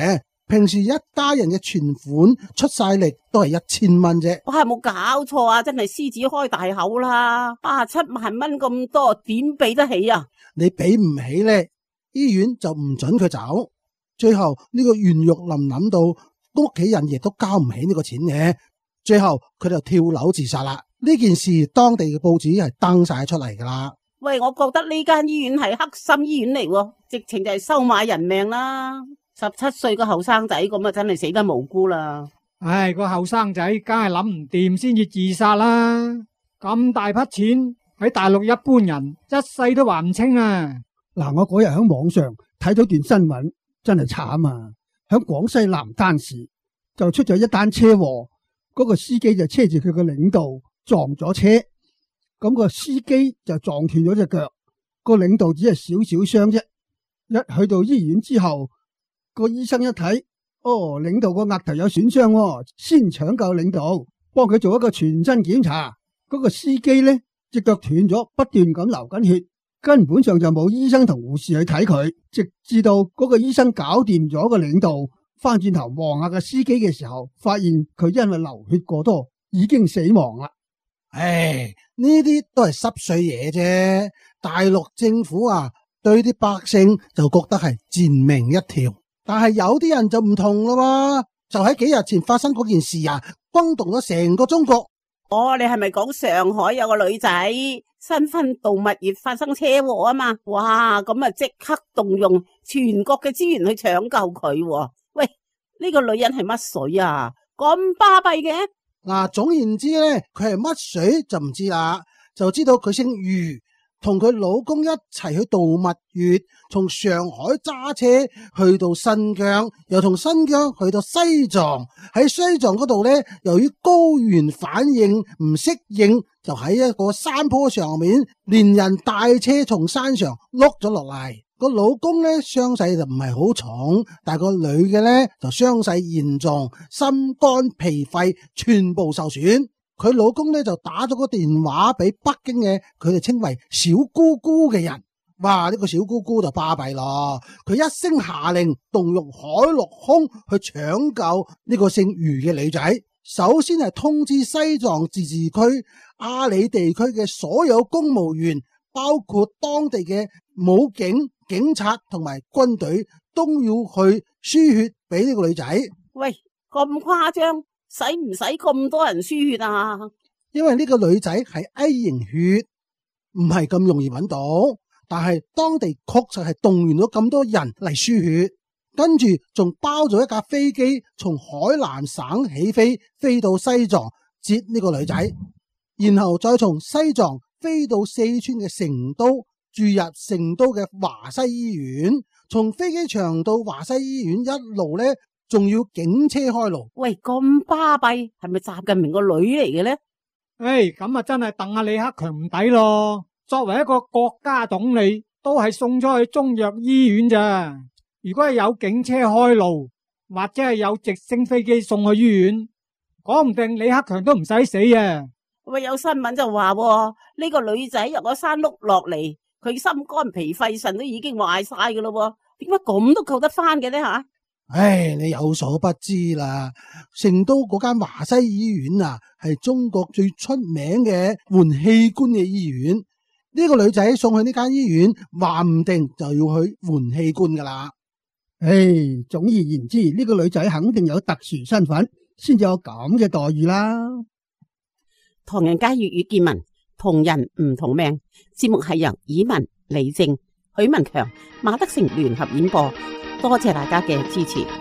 平時一家人嘅存款出晒力都係1000蚊啫。 我係冇搞錯啊！真係獅子開大口啦！7萬蚊咁多，點俾得起啊？ 你俾唔起呢，醫院就唔准佢走。最後呢個袁玉林諗到屋企人亦都交唔起呢個錢嘅，最後佢就跳樓自殺啦。呢件事當地嘅報紙係登晒出嚟噶啦。 喂，我覺得呢間醫院係黑心醫院嚟喎，直情就係收買人命啦！17歲個後生仔咁啊，真係死得無辜啦！ 唉，個後生仔梗係諗唔掂先至自殺啦！咁大筆錢喺大陸一般人一世都還唔清啊！ 嗱，我嗰日喺網上睇到段新聞，真係慘啊！喺廣西南丹市就出咗一單車禍，嗰個司機就車住佢個領導撞咗車，咁個司機就撞斷咗隻腳，個領導只係少少傷啫。一去到醫院之後，個醫生一睇，領導個額頭有損傷喎，先搶救領導，幫佢做一個全身檢查。嗰個司機呢，隻腳斷咗，不斷咁流緊血，根本上就冇醫生同護士去睇佢，直至到嗰個醫生搞掂咗個領導，翻轉頭望下個司機嘅時候，發現佢因為流血過多已經死亡啦。 唉，呢啲都係濕碎嘢啫。大陸政府啊，對啲百姓就覺得係賤命一條，但係有啲人就唔同咯。就喺幾日前發生嗰件事啊，轟動咗成個中國。 你係咪講上海有個女仔新婚度蜜月發生車禍啊嘛？哇，咁啊即刻動用全國嘅資源去搶救佢。喂，呢個女人係乜水啊？咁巴閉嘅？ 嗱，總言之咧，佢係乜水就唔知啦，就知道佢姓余，同佢老公一齊去度蜜月，從上海揸車去到新疆，又從新疆去到西藏。喺西藏嗰度咧，由於高原反應唔適應，就喺一個山坡上面，連人帶車從山上碌咗落嚟。個老公咧傷勢就唔係好重，但係個女嘅咧就傷勢嚴重，心肝脾肺全部受損。佢老公咧就打咗個電話俾北京嘅佢哋稱為小姑姑嘅人。哇！呢個小姑姑就巴閉咯，佢一聲下令，動用海陸空去搶救呢個姓余嘅女仔。首先係通知西藏自治區阿里地區嘅所有公務員，包括當地嘅武警、警察同埋軍隊，都要去輸血俾呢個女仔。 喂，咁誇張，使唔使咁多人輸血啊？ 因為呢個女仔係 A 型血，唔係咁容易揾到，但係當地確實係動員咗咁多人嚟輸血，跟住仲包咗一架飛機從海南省起飛，飛到西藏接呢個女仔，然後再從西藏飛到四川嘅成都，住入成都嘅華西醫院，從飛機場到華西醫院一路呢，仲要警車開路。 喂，咁巴閉，係咪習近平個女嚟嘅呢？ 咁啊真係戥阿李克強唔抵咯。作為一個國家總理，都係送咗去中藥醫院咋。如果係有警車開路，或者係有直升飛機送去醫院，講唔定李克強都唔使死啊。 喂，有新聞就話呢個女仔入咗山碌落嚟，佢心肝脾肺腎都已經壞晒噶咯，點解咁都救得翻嘅呢吓？ 唉，你有所不知啦，成都嗰間華西醫院啊，係中國最出名嘅換器官嘅醫院。呢個女仔送去呢間醫院，話唔定就要去換器官噶啦。 總而言之，呢個女仔肯定有特殊身份，先至有咁嘅待遇啦。 唐人街粵語見聞，同人唔同命。節目係由以文、李正、許文強、馬德成聯合演播，多謝大家嘅支持。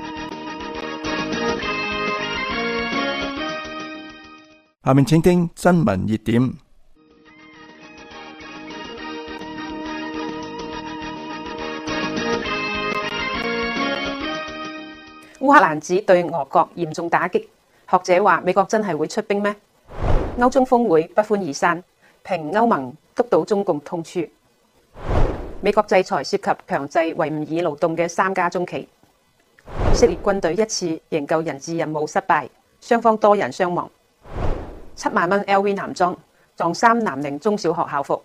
下面請聽新聞熱點。 烏克蘭指對俄國嚴重打擊，學者話美國真係會出兵咩？歐中峰會不歡而散，評歐盟督到中共痛處。美國制裁涉及強制維吾爾勞動嘅3家中企。以色列軍隊一次營救人質任務失敗，雙方多人傷亡。7萬蚊 LV 男裝撞3南寧中小學校服。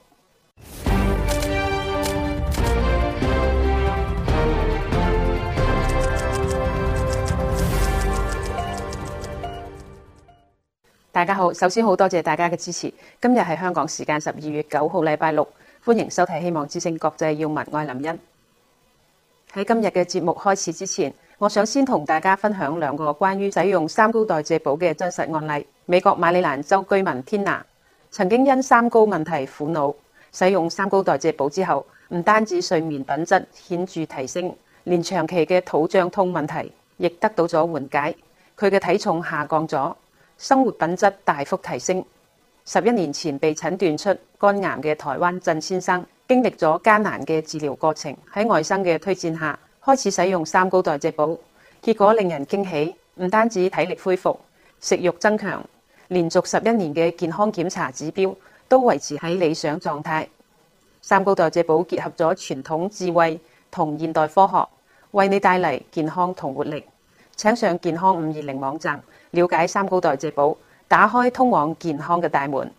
大家好，首先好多謝大家嘅支持。今日係香港時間12月9號禮拜六，歡迎收睇《希望之聲國際要聞》，我係林茵。喺今日嘅節目開始之前，我想先同大家分享兩個關於使用三高代謝寶嘅真實案例。美國馬里蘭州居民天娜曾經因三高問題苦惱，使用三高代謝寶之後，唔單止睡眠品質顯著提升，連長期嘅肚脹痛問題亦得到咗緩解。佢嘅體重下降咗，生活品質大幅提升。11年前被診斷出肝癌嘅台灣鄭先生，經歷咗艱難嘅治療過程，喺外甥嘅推薦下，開始使用三高代謝寶，結果令人驚喜，唔單止體力恢復、食慾增強，連續11年嘅健康檢查指標都維持喺理想狀態。三高代謝寶結合咗傳統智慧同現代科學，為你帶嚟健康同活力。請上健康520網站了解三高代謝寶，打開通往健康嘅大門。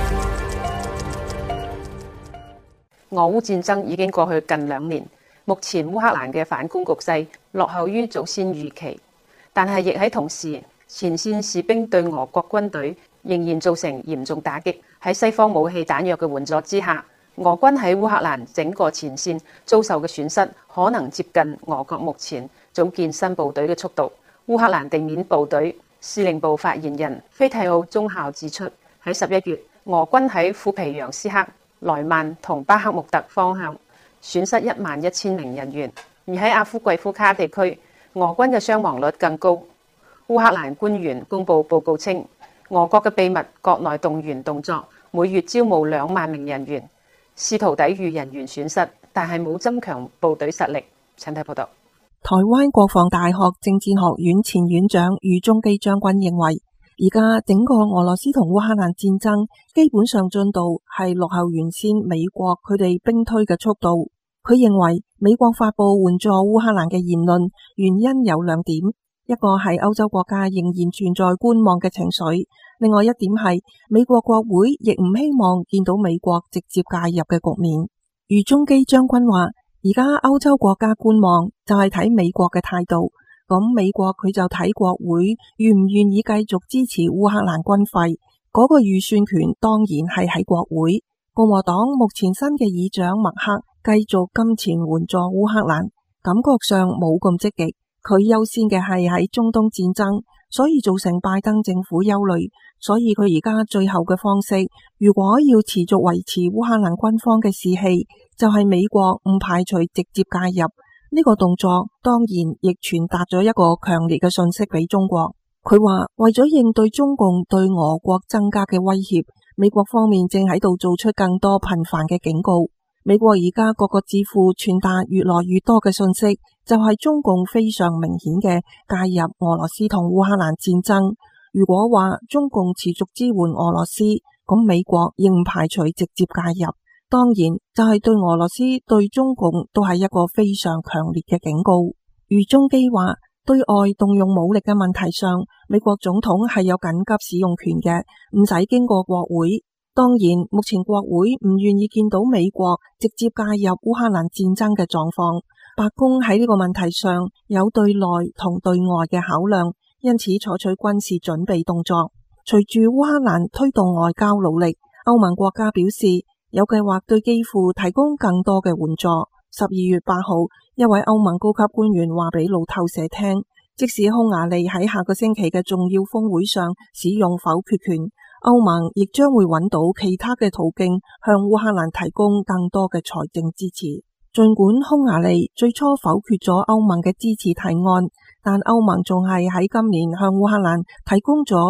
俄烏戰爭已經過去近2年，目前烏克蘭嘅反攻局勢落後於祖先預期，但係亦喺同時，前線士兵對俄國軍隊仍然造成嚴重打擊。喺西方武器彈藥嘅援助之下，俄軍喺烏克蘭整個前線遭受嘅損失可能接近俄國目前組建新部隊嘅速度。烏克蘭地面部隊司令部發言人菲蒂奧中校指出，喺11月，俄軍喺庫皮揚斯克、萊曼同巴克穆特方向損失11000名人員，而喺阿夫季夫卡地區，俄軍嘅傷亡率更高。烏克蘭官員公布報告稱，俄國嘅秘密國內動員動作每月招募2萬名人員，試圖抵禦人員損失，但係冇增強部隊實力。請睇報道。 台灣國防大學政戰學院前院長余中基將軍認為，而家整個俄羅斯同烏克蘭戰爭基本上進度係落後原先美國佢哋兵推嘅速度。佢認為美國發佈援助烏克蘭嘅言論原因有2點，一個係歐洲國家仍然存在觀望嘅情緒，另外一點係美國國會亦唔希望見到美國直接介入嘅局面。余中基將軍話，而家歐洲國家觀望就係睇美國嘅態度，咁美國佢就睇國會願唔願意繼續支持烏克蘭軍費，嗰個預算權當然係喺國會。共和黨目前新嘅議長麥克繼續金錢援助烏克蘭，感覺上冇咁積極，佢優先嘅係喺中東戰爭，所以造成拜登政府憂慮。所以佢而家最後嘅方式，如果要持續維持烏克蘭軍方嘅士氣，就係美國唔排除直接介入。呢個動作當然亦傳達咗一個強烈嘅訊息俾中國。佢話為咗應對中共對俄國增加嘅威脅，美國方面正喺度做出更多頻繁嘅警告。美國而家各個智庫傳達越來越多嘅訊息，就係中共非常明顯嘅介入俄羅斯同烏克蘭戰爭。如果話中共持續支援俄羅斯，咁美國亦唔排除直接介入。當然就係對俄羅斯對中共都係一個非常強烈嘅警告。余中基話，對外動用武力嘅問題上，美國總統係有緊急使用權嘅，唔使經過國會。當然目前國會唔願意見到美國直接介入烏克蘭戰爭嘅狀況。白宮喺呢個問題上有對內同對外嘅考量，因此採取軍事準備動作。隨住烏克蘭推動外交努力，歐盟國家表示有計劃對基輔提供更多嘅援助。12月8號，一位歐盟高級官員話俾路透社聽，即使匈牙利喺下個星期嘅重要峰會上使用否決權，歐盟亦將會揾到其他嘅途徑向烏克蘭提供更多嘅財政支持。儘管匈牙利最初否決咗歐盟嘅支持提案，但歐盟仲係喺今年向烏克蘭提供咗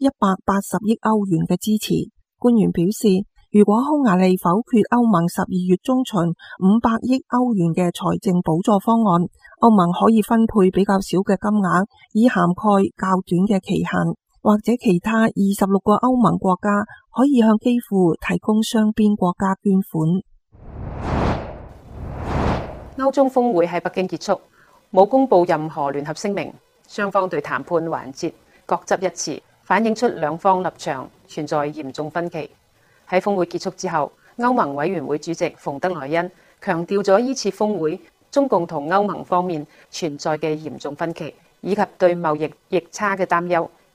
180億歐元嘅支持。官員表示，如果匈牙利否決歐盟12月中旬500億歐元嘅財政補助方案，歐盟可以分配比較少嘅金額，以涵蓋較短嘅期限，或者其他26個歐盟國家可以向基輔提供雙邊國家捐款。 歐中峰會喺北京結束，冇公布任何聯合聲明，雙方對談判環節各執一詞，反映出兩方立場存在嚴重分歧。喺峰會結束之後，歐盟委員會主席馮德萊恩強調咗呢次峰會中共同歐盟方面存在嘅嚴重分歧，以及對貿易逆差嘅擔憂，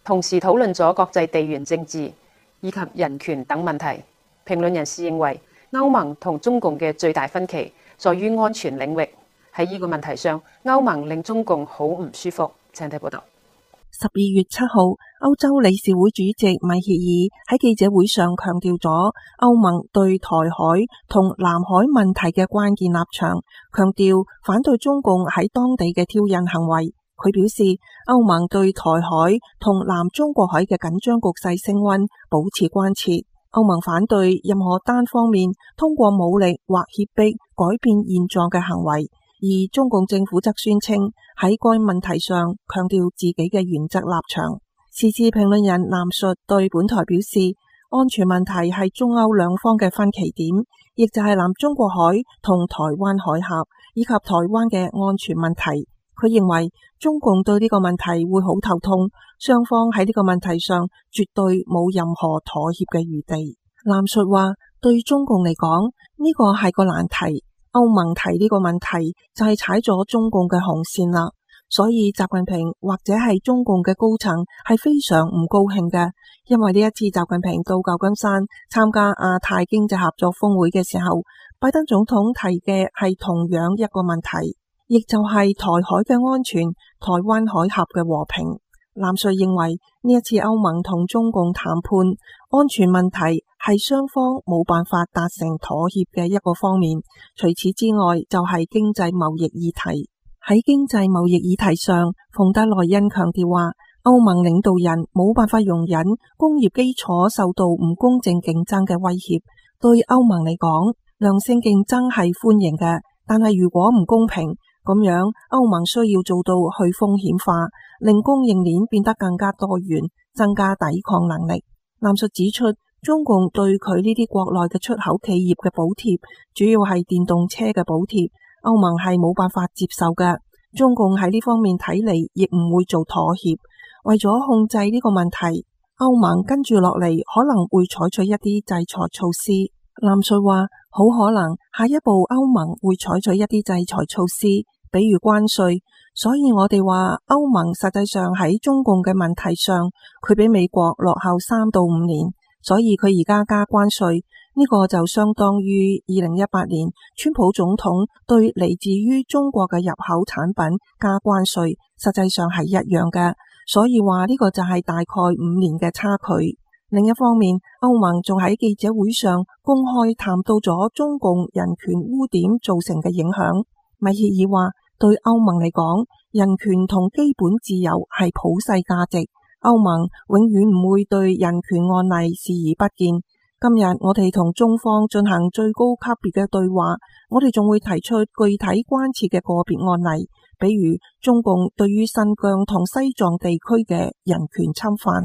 同時討論咗國際地緣政治以及人權等問題。評論人士認為，歐盟同中共嘅最大分歧在於安全領域。喺呢個問題上，歐盟令中共好唔舒服。請睇報道。 12月7號，歐洲理事會主席米歇爾喺記者會上強調咗歐盟對台海同南海問題嘅關鍵立場，強調反對中共喺當地嘅挑釁行為。佢表示，歐盟對台海同南中國海嘅緊張局勢升溫保持關切。歐盟反對任何單方面通過武力或脅迫改變現狀嘅行為。而中共政府則宣稱喺該問題上強調自己嘅原則立場。時事評論人藍述對本台表示，安全問題係中歐兩方嘅分歧點，亦就係南中國海同台灣海峽以及台灣嘅安全問題。佢認為中共對呢個問題會好頭痛，雙方喺呢個問題上絕對冇任何妥協嘅餘地。藍述話，對中共嚟講，呢個係個難題。歐盟提呢個問題就係踩咗中共嘅紅線啦，所以習近平或者係中共嘅高層係非常唔高興嘅，因為呢一次習近平到舊金山參加亞太經濟合作峰會嘅時候，拜登總統提嘅係同樣一個問題，亦就係台海嘅安全、台灣海峽嘅和平。藍述認為呢一次歐盟同中共談判安全問題係雙方冇辦法達成妥協嘅一個方面，除此之外就係經濟貿易議題。喺經濟貿易議題上，馮德萊恩強調話，歐盟領導人冇辦法容忍工業基礎受到唔公正競爭嘅威脅。對歐盟嚟講，良性競爭係歡迎嘅，但係如果唔公平，咁樣歐盟需要做到去風險化，令供應鏈變得更加多元，增加抵抗能力。藍述指出，中共對佢呢啲國內嘅出口企業嘅補貼，主要係電動車嘅補貼，歐盟係冇辦法接受嘅。中共喺呢方面睇嚟亦唔會做妥協。為咗控制呢個問題，歐盟跟住落嚟可能會採取一啲制裁措施。藍述話，好可能下一步歐盟會採取一啲制裁措施，比如關稅。所以我哋話歐盟實際上喺中共嘅問題上，佢比美國落後3到5年，所以佢而家加關稅，呢個就相當於2018年川普總統對嚟自於中國嘅入口產品加關稅，實際上係一樣嘅。所以話呢個就係大概5年嘅差距。另一方面，歐盟仲喺記者會上公開談到咗中共人權污點造成嘅影響。米歇爾話，對歐盟嚟講，人權同基本自由係普世價值，歐盟永遠唔會對人權案例視而不見。今日我哋同中方進行最高級別嘅對話，我哋仲會提出具體關切嘅個別案例，比如中共對於新疆同西藏地區嘅人權侵犯。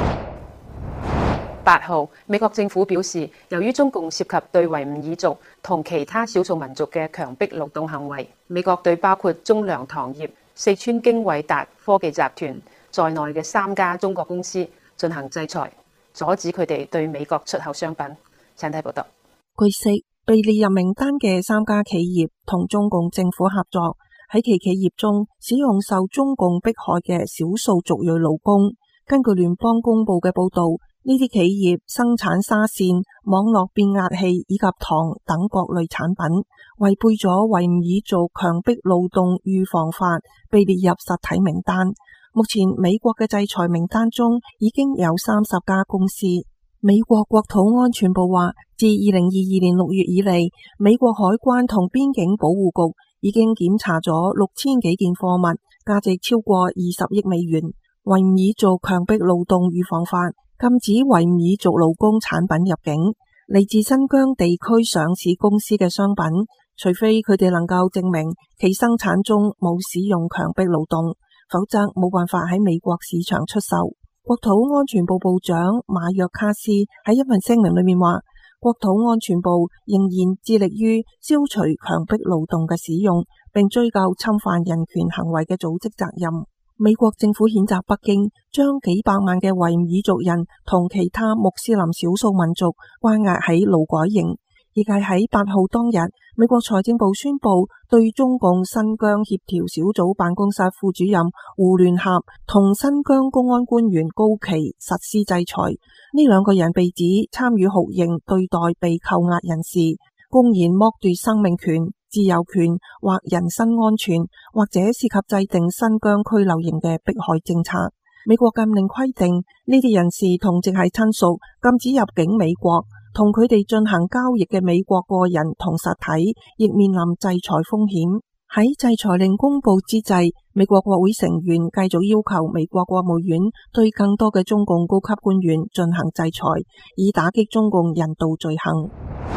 8號，美國政府表示，由於中共涉及對維吾爾族同其他少數民族嘅強迫勞動行為，美國對包括中糧糖業、四川經緯達科技集團在內嘅3家中國公司進行制裁，阻止佢哋對美國出口商品。請睇報道。 據悉，被列入名單嘅3家企業同中共政府合作，喺其企業中使用受中共迫害嘅少數族裔勞工。根據聯邦公報嘅報道，呢啲企業生產紗線、網絡變壓器以及糖等各類產品，違背咗維吾爾族強迫勞動預防法，被列入實體名單。目前美國嘅制裁名單中已經有30家公司。美國國土安全部話，自2022年6月以嚟，美國海關同邊境保護局已經檢查咗6000幾件貨物，價值超過20億美元。維吾爾族強迫勞動預防法禁止維吾爾族勞工產品入境，嚟自新疆地區上市公司嘅商品，除非佢哋能夠證明其生產中冇使用強迫勞動，否則冇辦法喺美國市場出售。國土安全部部長馬約卡斯喺一份聲明裏面話，國土安全部仍然致力於消除強迫勞動嘅使用，並追究侵犯人權行為嘅組織責任。美國政府譴責北京將幾百萬嘅維吾爾族人同其他穆斯林少數民族關押喺勞改營， 而係喺8號當日，美國財政部宣布對中共新疆協調小組辦公室副主任胡聯合同新疆公安官員高琪實施制裁。呢兩個人被指參與酷刑對待被扣押人士，公然剝奪生命權、自由權或人身安全，或者涉及制定新疆拘留營嘅迫害政策。美國禁令規定呢啲人士同直系親屬禁止入境美國，同佢哋進行交易嘅美國個人同實體亦面臨制裁風險。喺制裁令公布之際，美國國會成員繼續要求美國國務院對更多嘅中共高級官員進行制裁，以打擊中共人道罪行。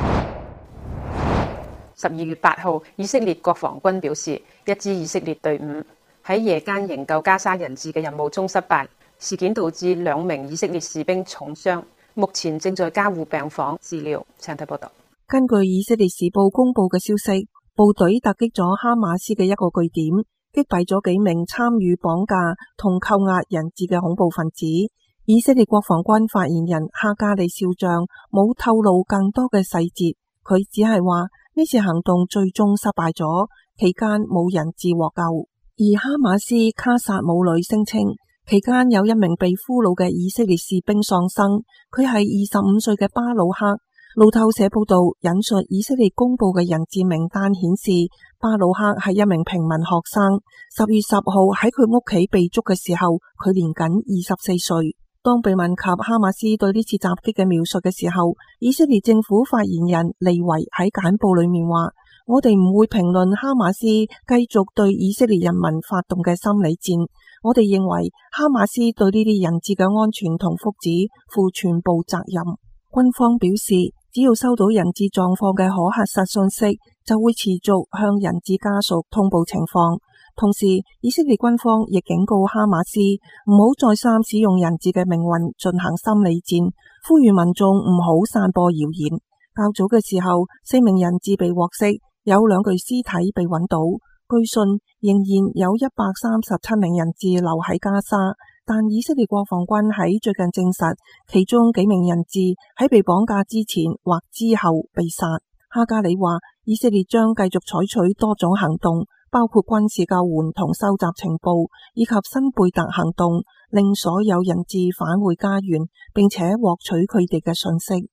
12月8號，以色列國防軍表示，一支以色列隊伍喺夜間營救加沙人質嘅任務中失敗，事件導致2名以色列士兵重傷，目前正在加護病房治療。請睇報道。 根據以色列時報公布嘅消息，部隊突擊咗哈馬斯嘅一個據點，擊斃咗幾名參與綁架同扣押人質嘅恐怖分子。以色列國防軍發言人哈加利少將冇透露更多嘅細節，佢只係話呢次行動最終失敗咗，期間冇人質獲救。而哈馬斯卡薩姆旅聲稱，期間有一名被俘虜嘅以色列士兵喪生，佢係25歲嘅巴魯克。路透社報道引述以色列公布嘅人質名單顯示，巴魯克係一名平民學生。10月10號喺佢屋企被捉嘅時候，佢年僅24歲。當被問及哈馬斯對呢次襲擊嘅描述嘅時候，以色列政府發言人利維喺簡報裏面話：我哋唔會評論哈馬斯繼續對以色列人民發動嘅心理戰。我哋認為哈馬斯對呢啲人質嘅安全同福祉負全部責任。軍方表示，只要收到人質狀況嘅可核實信息，就會持續向人質家屬通報情況。同時，以色列軍方亦警告哈馬斯唔好再三使用人質嘅命運進行心理戰，呼籲民眾唔好散播謠言。較早嘅時候，4名人質被獲釋，有2具屍體被揾到。據信仍然有137名人質留喺加沙，但以色列國防軍喺最近證實，其中幾名人質喺被綁架之前或之後被殺。哈加里話，以色列將繼續採取多種行動，包括軍事救援同收集情報，以及新貝特行動，令所有人質返回家園，並且獲取佢哋嘅信息。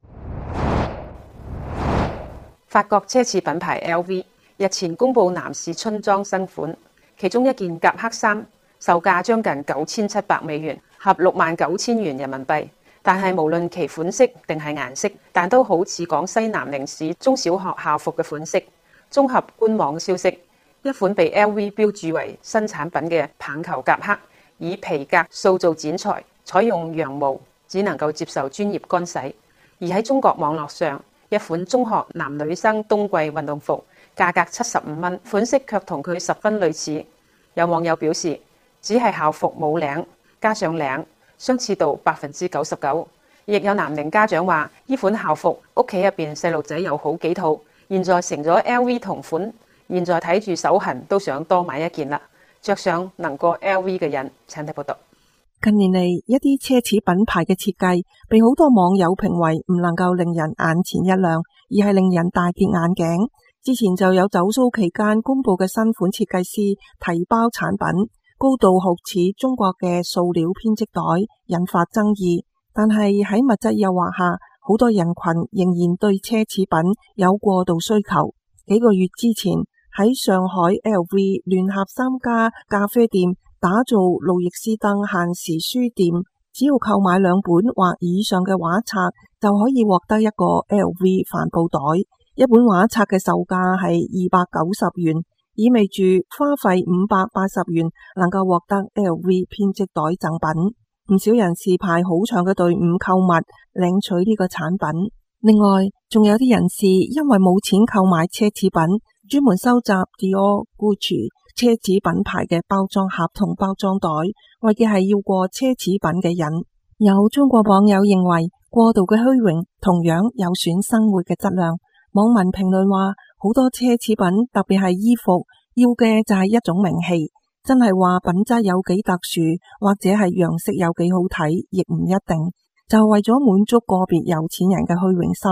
法國奢侈品牌 LV 日前公布男士春裝新款，其中一件夾克衫售價將近9700美元，合69000元人民幣。但係無論其款式定係顏色，但都好似廣西南寧市中小學校服嘅款式。綜合官網消息，一款被 LV 標註為新產品嘅棒球夾克，以皮革塑造剪裁，採用羊毛，只能夠接受專業乾洗。而喺中國網絡上，一款中學男女生冬季運動服，價格75蚊，款式卻同佢十分類似。有網友表示，只係校服冇領，加上領，相似度99%。亦有南寧家長話，呢款校服屋企入邊細路仔有好幾套，現在成咗 LV 同款，現在睇住手痕都想多買一件啦。着上能過 LV 嘅人，請睇報道。 近年嚟，一啲奢侈品牌嘅設計被好多網友評為唔能夠令人眼前一亮，而係令人大跌眼鏡。之前就有走騷期間公布嘅新款設計師提包產品，高度酷似中國嘅塑料編織袋，引發爭議。但係喺物質誘惑下，好多人群仍然對奢侈品有過度需求。幾個月之前喺上海 LV 聯合3家咖啡店打造路易斯登限時書店，只要購買2本或以上嘅畫冊，就可以獲得一個 LV 帆布袋。一本畫冊嘅售價係290元，意味住花費580元能夠獲得 LV 編織袋贈品。唔少人士排好長嘅隊伍購物領取呢個產品。另外，仲有啲人士因為冇錢購買奢侈品，專門收集 Dior、Gucci 奢侈品牌嘅包裝盒同包裝袋，為嘅係要過奢侈品嘅癮。有中國網友認為，過度嘅虛榮同樣有損生活嘅質量。網民評論話，好多奢侈品，特別係衣服，要嘅就係一種名氣。真係話品質有幾特殊，或者係樣式有幾好睇，亦唔一定。就為咗滿足個別有錢人嘅虛榮心，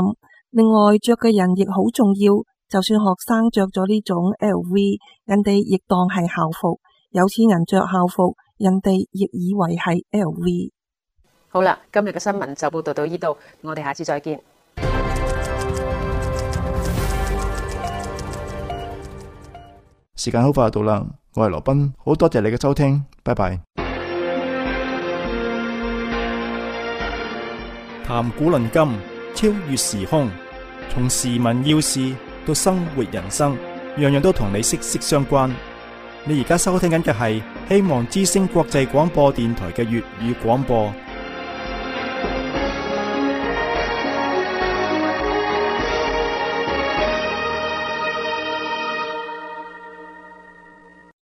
另外，着嘅人亦好重要，就算學生着咗呢種 LV， 人哋亦當係校服；有錢人着校服，人哋亦以為係 LV。 好啦，今日嘅新聞就報道到呢度，我哋下次再見。 時間好快就到啦，我係羅賓，好多謝你嘅收聽，拜拜。談古論今，超越時空，從時聞要事到生活人生，樣樣都同你息息相關。你而家收聽緊嘅係希望之聲國際廣播電台嘅粵語廣播。